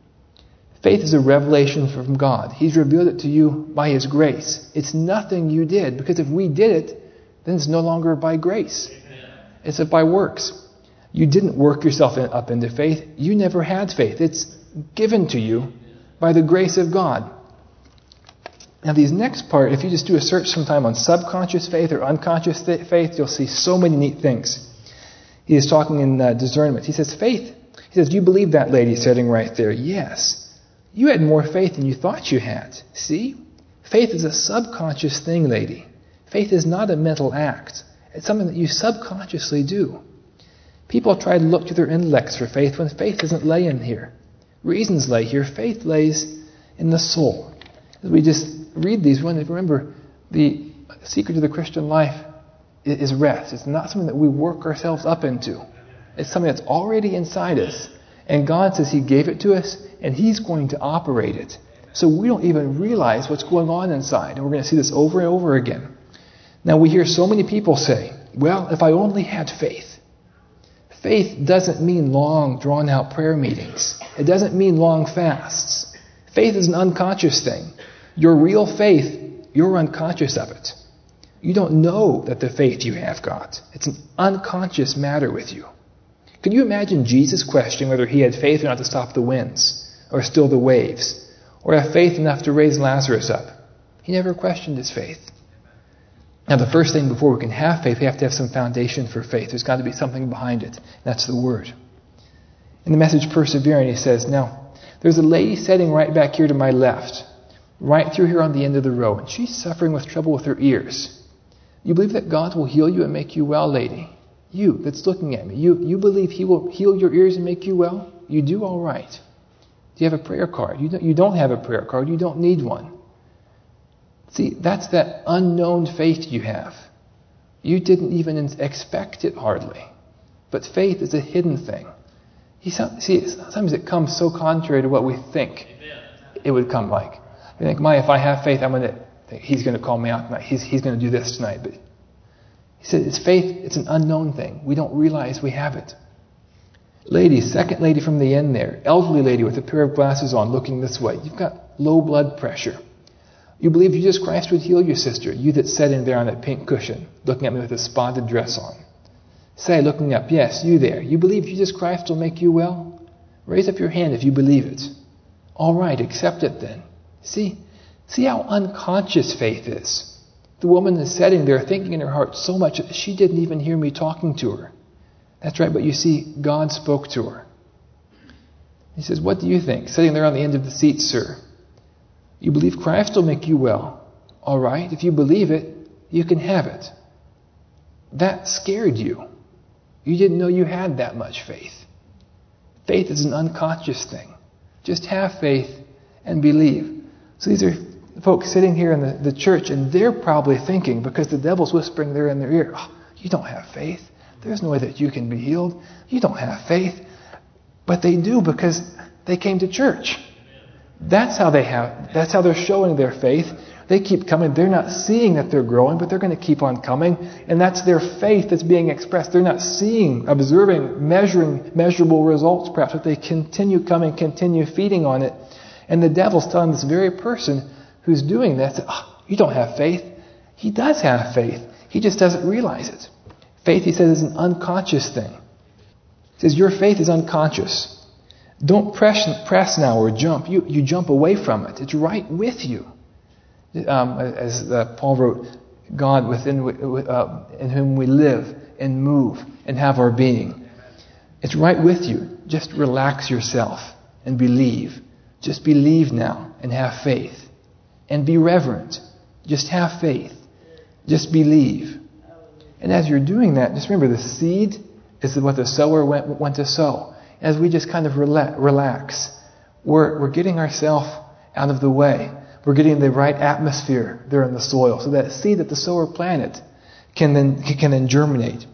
Faith is a revelation from God. He's revealed it to you by His grace. It's nothing you did, because if we did it, then it's no longer by grace. It's by works. You didn't work yourself up into faith. You never had faith. It's given to you by the grace of God. Now, these next part, if you just do a search sometime on subconscious faith or unconscious faith, you'll see so many neat things. He is talking in discernment. He says, faith. He says, do you believe that lady sitting right there? Yes. You had more faith than you thought you had. See? Faith is a subconscious thing, lady. Faith is not a mental act. It's something that you subconsciously do. People try to look to their intellects for faith when faith doesn't lay in here. Reasons lay here. Faith lays in the soul. As we just read these, we want to remember the secret of the Christian life is rest. It's not something that we work ourselves up into. It's something that's already inside us. And God says He gave it to us, and He's going to operate it. So we don't even realize what's going on inside. And we're going to see this over and over again. Now we hear so many people say, well, if I only had faith. Faith doesn't mean long, drawn-out prayer meetings. It doesn't mean long fasts. Faith is an unconscious thing. Your real faith, you're unconscious of it. You don't know that the faith you have got. It's an unconscious matter with you. Can you imagine Jesus questioning whether He had faith enough to stop the winds, or still the waves, or have faith enough to raise Lazarus up? He never questioned His faith. Now, the first thing before we can have faith, we have to have some foundation for faith. There's got to be something behind it. That's the Word. In the message Persevering, he says, now, there's a lady sitting right back here to my left, right through here on the end of the row, and she's suffering with trouble with her ears. You believe that God will heal you and make you well, lady? You that's looking at me, you believe He will heal your ears and make you well? You do? All right. Do you have a prayer card? You don't have a prayer card. You don't need one. See, that's that unknown faith you have. You didn't even expect it hardly. But faith is a hidden thing. See, sometimes it comes so contrary to what we think it would come like. You think, if I have faith, He's going to call me out tonight. He's going to do this tonight. But He said, it's faith, it's an unknown thing. We don't realize we have it. Lady, second lady from the end there, elderly lady with a pair of glasses on, looking this way. You've got low blood pressure. You believe Jesus Christ would heal your sister, you that's sitting there on that pink cushion, looking at me with a spotted dress on. Say, looking up, yes, you there. You believe Jesus Christ will make you well? Raise up your hand if you believe it. All right, accept it then. See how unconscious faith is. The woman is sitting there thinking in her heart so much that she didn't even hear me talking to her. That's right, but you see, God spoke to her. He says, what do you think? Sitting there on the end of the seat, sir. You believe Christ will make you well. All right, if you believe it, you can have it. That scared you. You didn't know you had that much faith. Faith is an unconscious thing. Just have faith and believe. So these are folks sitting here in the church, and they're probably thinking, because the devil's whispering there in their ear, you don't have faith. There's no way that you can be healed. You don't have faith. But they do, because they came to church. That's how they're showing their faith. They keep coming. They're not seeing that they're growing, but they're going to keep on coming. And that's their faith that's being expressed. They're not seeing, observing, measuring measurable results, perhaps, but they continue coming, continue feeding on it. And the devil's telling this very person who's doing that, you don't have faith. He does have faith. He just doesn't realize it. Faith, he says, is an unconscious thing. He says, your faith is unconscious. Don't press now or jump. You jump away from it. It's right with you. As Paul wrote, God in whom we live and move and have our being. It's right with you. Just relax yourself and believe. Just believe now and have faith. And be reverent. Just have faith. Just believe. And as you're doing that, just remember the seed is what the sower went to sow. As we just kind of relax, we're getting ourselves out of the way. We're getting the right atmosphere there in the soil, so that seed that the sower planted can then germinate.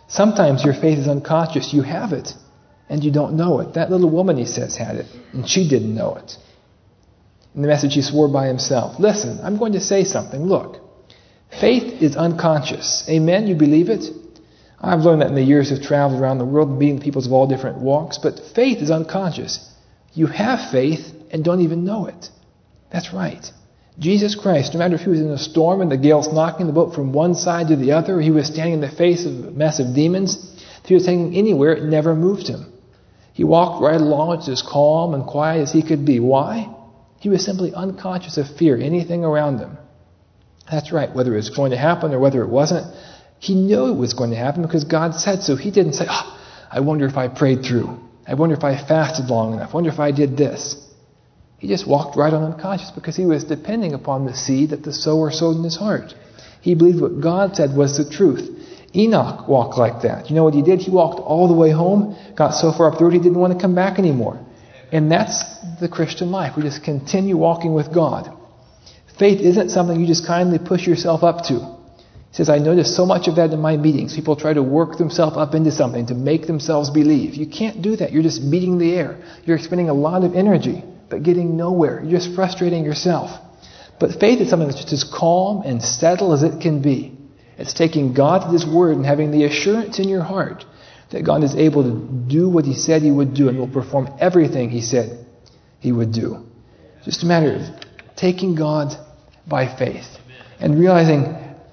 Sometimes your faith is unconscious. You have it, and you don't know it. That little woman, he says, had it, and she didn't know it. In the message, he swore by himself. Listen, I'm going to say something. Look, faith is unconscious. Amen? You believe it? I've learned that in the years of travel around the world, meeting people of all different walks, but faith is unconscious. You have faith and don't even know it. That's right. Jesus Christ, no matter if he was in a storm and the gale's knocking the boat from one side to the other, or he was standing in the face of a mess of demons, if he was hanging anywhere, it never moved him. He walked right along, just as calm and quiet as he could be. Why? He was simply unconscious of fear, anything around him. That's right, whether it was going to happen or whether it wasn't, he knew it was going to happen because God said so. He didn't say, I wonder if I prayed through. I wonder if I fasted long enough. I wonder if I did this. He just walked right on unconscious because he was depending upon the seed that the sower sowed in his heart. He believed what God said was the truth. Enoch walked like that. You know what he did? He walked all the way home, got so far up the road he didn't want to come back anymore. And that's the Christian life. We just continue walking with God. Faith isn't something you just kindly push yourself up to. He says, I notice so much of that in my meetings. People try to work themselves up into something to make themselves believe. You can't do that. You're just beating the air. You're expending a lot of energy, but getting nowhere. You're just frustrating yourself. But faith is something that's just as calm and settled as it can be. It's taking God at His word and having the assurance in your heart that God is able to do what He said He would do and will perform everything He said He would do. It's just a matter of taking God by faith and realizing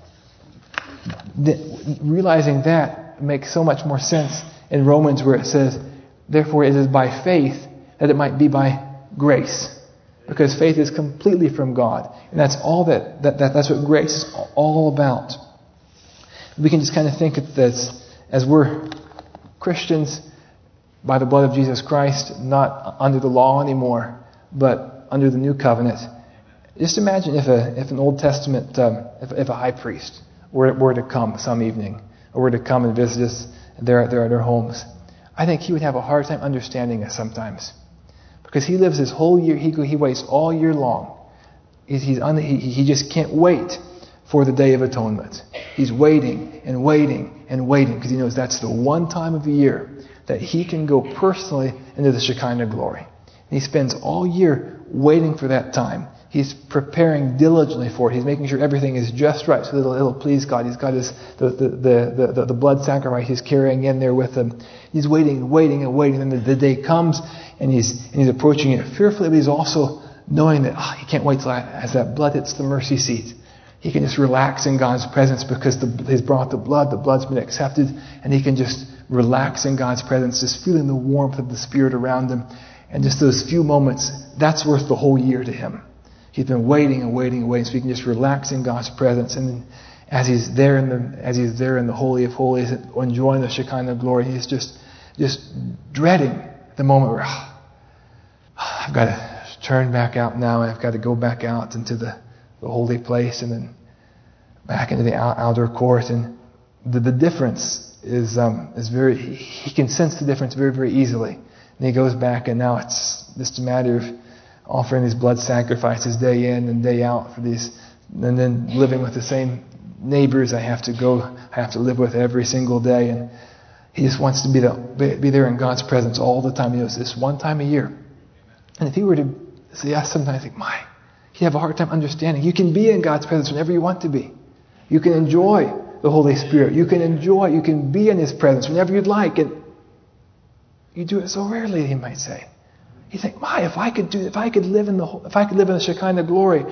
that makes so much more sense in Romans where it says, therefore it is by faith that it might be by grace. Because faith is completely from God. And that's all that's what grace is all about. We can just kind of think of this as we're Christians by the blood of Jesus Christ, not under the law anymore, but under the new covenant. Just imagine if an Old Testament, if a high priest were to come some evening, or were to come and visit us there at their homes. I think he would have a hard time understanding us sometimes. Because he lives his whole year, he waits all year long. He just can't wait for the Day of Atonement. He's waiting and waiting and waiting because he knows that's the one time of the year that he can go personally into the Shekinah glory. And he spends all year waiting for that time. He's preparing diligently for it. He's making sure everything is just right so that it'll please God. He's got the blood sacrifice he's carrying in there with him. He's waiting and waiting and waiting. And the day comes and he's approaching it fearfully, but he's also knowing that he can't wait till as that blood hits the mercy seat. He can just relax in God's presence because he's brought the blood's been accepted, and he can just relax in God's presence, just feeling the warmth of the Spirit around him. And just those few moments, that's worth the whole year to him. He's been waiting and waiting and waiting, so he can just relax in God's presence. And as he's there in the Holy of Holies, enjoying the Shekinah glory, he's just dreading the moment where I've got to turn back out now, and I've got to go back out into the holy place, and then back into the outer court. And the difference is very. He can sense the difference very, very easily. And he goes back, and now it's just a matter of offering these blood sacrifices day in and day out for these, and then living with the same neighbors I have to live with every single day. And he just wants to be there in God's presence all the time. He knows this one time a year. And if he were to say, sometimes I think, he'd have a hard time understanding. You can be in God's presence whenever you want to be. You can enjoy the Holy Spirit. You can be in His presence whenever you'd like. And you do it so rarely, he might say. You think, if I could live in the Shekinah glory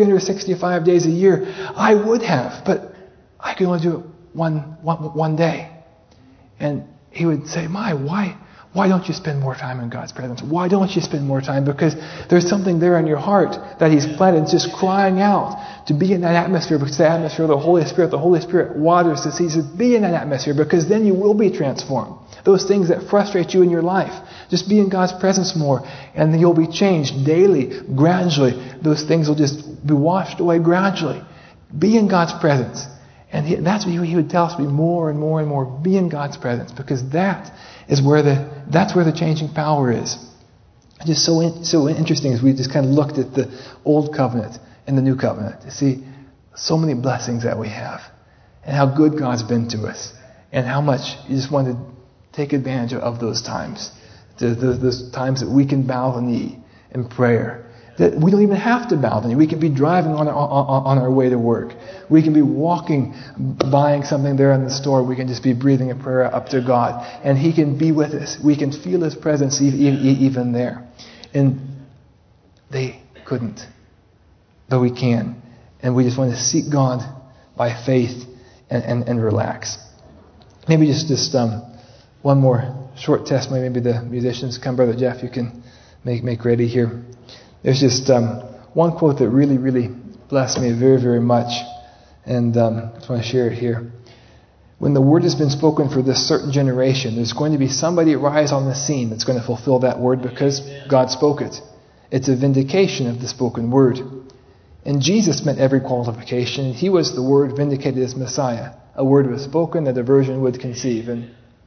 365 days a year, I would have, but I could only do it one day. And he would say, why don't you spend more time in God's presence? Why don't you spend more time? Because there's something there in your heart that He's planted. It's just crying out to be in that atmosphere, because the atmosphere of the Holy Spirit waters the seeds. Be in that atmosphere, because then you will be transformed. Those things that frustrate you in your life, just be in God's presence more, and then you'll be changed daily, gradually. Those things will just be washed away gradually. Be in God's presence. And that's what he would tell us to be more and more and more. Be in God's presence, because that's where the changing power is. It's just so interesting as we just kind of looked at the Old Covenant and the New Covenant to see so many blessings that we have and how good God's been to us. and how much you just want to take advantage of those times. Those times that we can bow the knee in prayer. That we don't even have to bow the knee. We can be driving on our way to work. We can be walking, buying something there in the store. We can just be breathing a prayer up to God. And He can be with us. We can feel His presence even there. And they couldn't. Though we can. And we just want to seek God by faith and relax. Maybe just one more short testimony. Maybe the musicians come. Brother Jeff, you can make ready here. There's just one quote that really, really blessed me very, very much. And I just want to share it here. When the word has been spoken for this certain generation, there's going to be somebody rise on the scene that's going to fulfill that word because God spoke it. It's a vindication of the spoken word. And Jesus met every qualification. He was the word vindicated as Messiah. A word was spoken that a virgin would conceive. And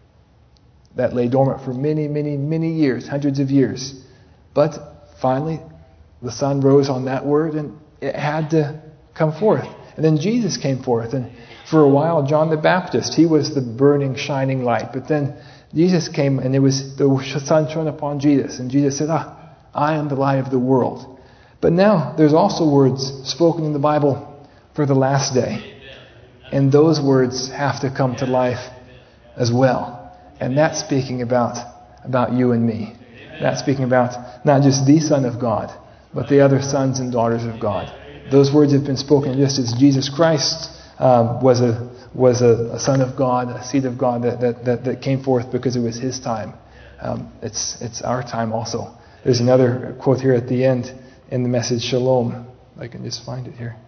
that lay dormant for many, many, many years, hundreds of years. But finally, the sun rose on that word and it had to come forth. And then Jesus came forth. And for a while, John the Baptist, he was the burning, shining light. But then Jesus came and it was the sun shone upon Jesus. And Jesus said, I am the light of the world. But now there's also words spoken in the Bible for the last day. And those words have to come to life as well. And that's speaking about you and me. That's speaking about not just the Son of God, but the other sons and daughters of God. Those words have been spoken just as Jesus Christ was a son of God, a seed of God that came forth because it was His time. It's our time also. There's another quote here at the end in the message Shalom. I can just find it here.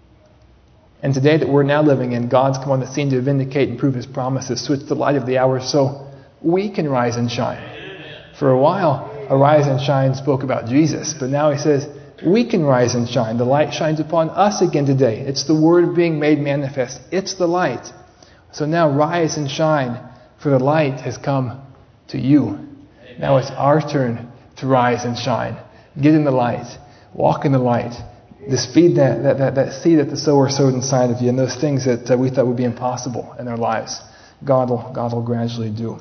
And today that we're now living in, God's come on the scene to vindicate and prove His promises. So it's the light of the hour so we can rise and shine. For a while, arise and shine spoke about Jesus. But now He says, we can rise and shine. The light shines upon us again today. It's the Word being made manifest. It's the light. So now rise and shine, for the light has come to you. Now it's our turn to rise and shine. Get in the light. Walk in the light. Just feed that seed that the sower sowed inside of you, and those things that we thought would be impossible in our lives, God will gradually do.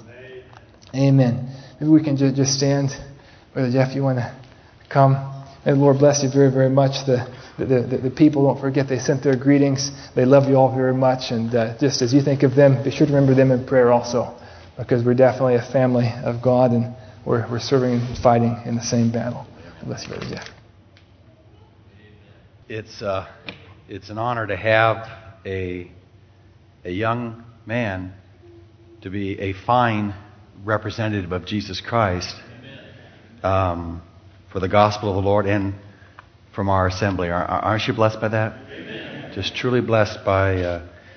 Amen. Maybe we can just stand. Brother Jeff, you want to come? May the Lord bless you very, very much. The people, don't forget, they sent their greetings. They love you all very much. And just as you think of them, be sure to remember them in prayer also. Because we're definitely a family of God, and we're serving and fighting in the same battle. God bless you, Brother Jeff.
It's an honor to have a young man to be a fine representative of Jesus Christ for the gospel of the Lord and from our assembly. Aren't you blessed by that? Amen. Just truly blessed by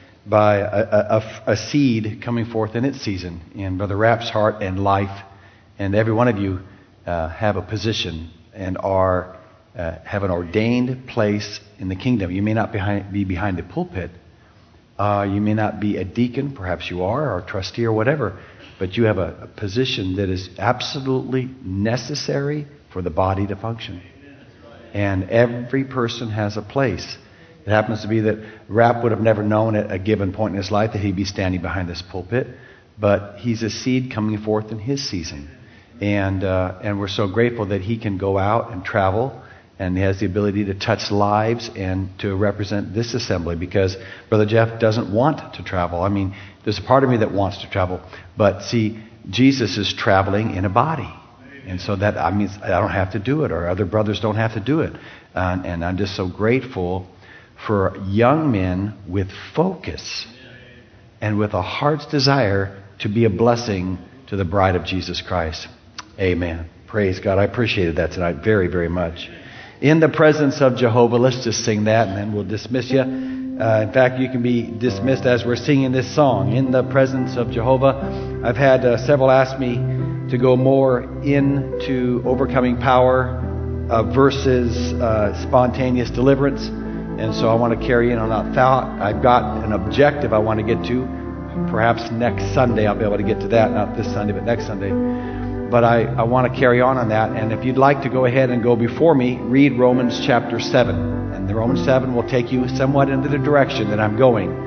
a seed coming forth in its season in Brother Rapp's heart and life. And every one of you have a position and have an ordained place in the kingdom. You may not be behind the pulpit. You may not be a deacon. Perhaps you are, or a trustee or whatever. But you have a position that is absolutely necessary for the body to function. And every person has a place. It happens to be that Rapp would have never known at a given point in his life that he'd be standing behind this pulpit. But he's a seed coming forth in his season. And we're so grateful that he can go out and travel, and he has the ability to touch lives and to represent this assembly, because Brother Jeff doesn't want to travel. I mean, there's a part of me that wants to travel. But see, Jesus is traveling in a body. And so that, I mean, I don't have to do it, or other brothers don't have to do it. And I'm just so grateful for young men with focus and with a heart's desire to be a blessing to the bride of Jesus Christ. Amen. Praise God. I appreciated that tonight very, very much. In the presence of Jehovah, let's just sing that and then we'll dismiss you. In fact, you can be dismissed as we're singing this song, In the Presence of Jehovah. I've had several ask me to go more into overcoming power versus spontaneous deliverance. And so I want to carry in on that thought. I've got an objective I want to get to. Perhaps next Sunday I'll be able to get to that. Not this Sunday, but next Sunday. But I want to carry on that. And if you'd like to go ahead and go before me, read Romans chapter 7. And the Romans 7 will take you somewhat into the direction that I'm going.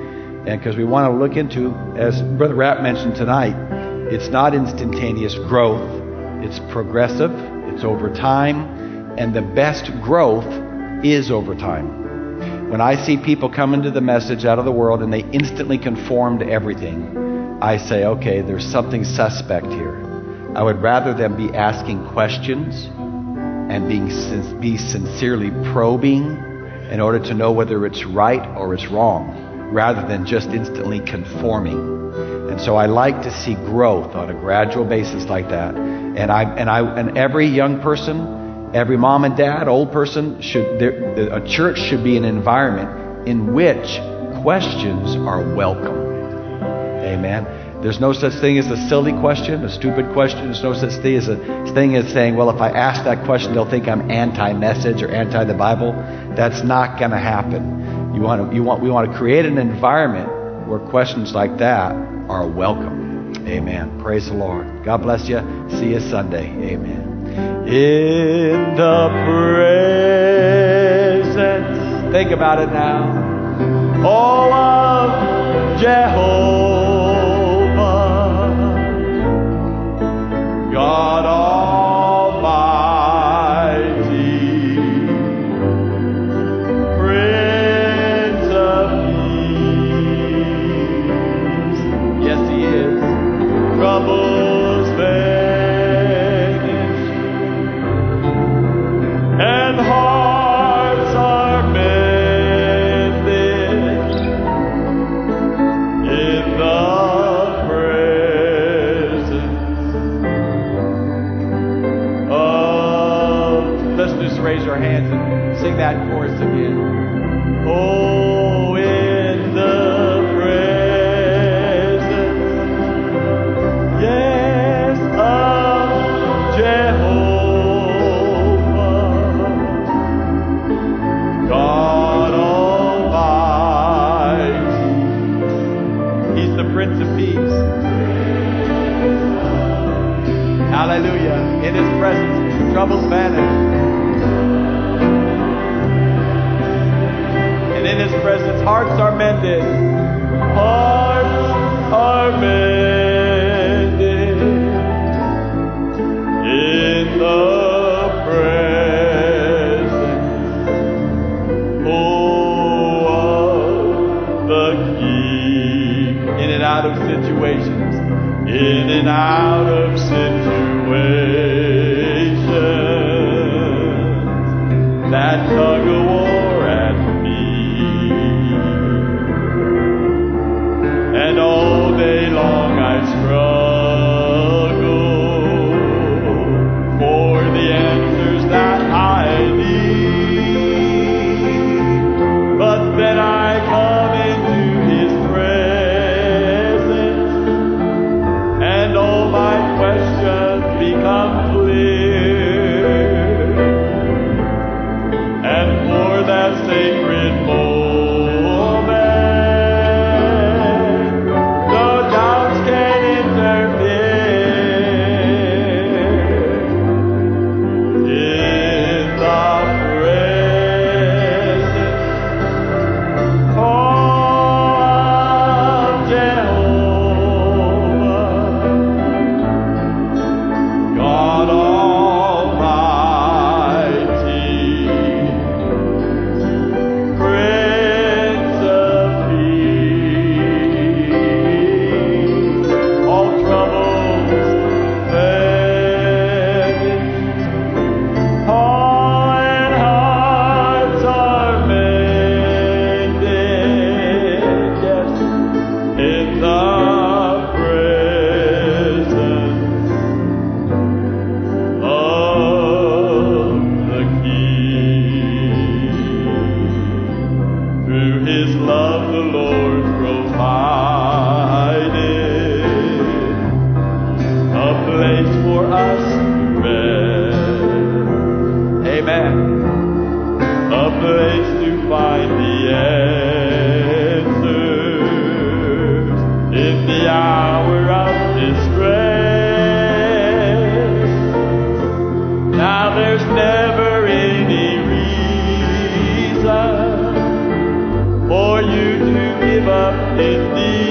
And because we want to look into, as Brother Rapp mentioned tonight, it's not instantaneous growth. It's progressive. It's over time. And the best growth is over time. When I see people come into the message out of the world and they instantly conform to everything, I say, okay, there's something suspect here. I would rather them be asking questions and be sincerely probing in order to know whether it's right or it's wrong, rather than just instantly conforming. And so I like to see growth on a gradual basis like that. And every young person, every mom and dad, old person, a church should be an environment in which questions are welcome. Amen. There's no such thing as a silly question, a stupid question. There's no such thing as saying, well, if I ask that question, they'll think I'm anti-message or anti the Bible. That's not going to happen. We want to create an environment where questions like that are welcome. Amen. Praise the Lord. God bless you. See you Sunday. Amen. In the presence, think about it now, all of Jehovah, God Almighty, Prince of Peace. Yes, He is. Troubles vanish and hearts are mended in the raise our hands and sing that chorus again. Oh, in the presence, yes, of Jehovah, God Almighty. He's the Prince of Peace. Hallelujah. In His presence, troubles vanish. And in His presence, hearts are mended. Hearts are mended in the presence, of the King. In and out of situations. In and out of situations that tug of war at me. And all day long I struggle for the answers that I need. But then I come into His presence and all my questions
in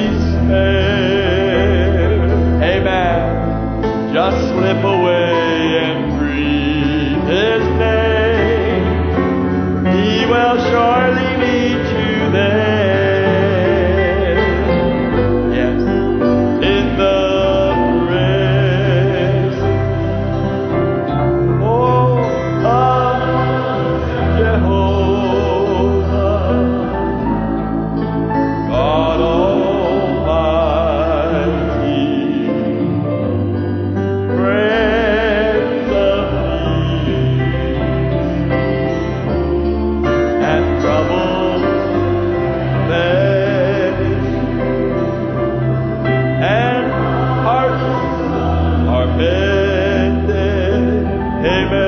despair. Amen. Just slip away and breathe His name. He will surely meet you there. Yes, in the presence of Jehovah, God Almighty. Prince of Peace, and troubles vanish, and hearts are mended. Amen.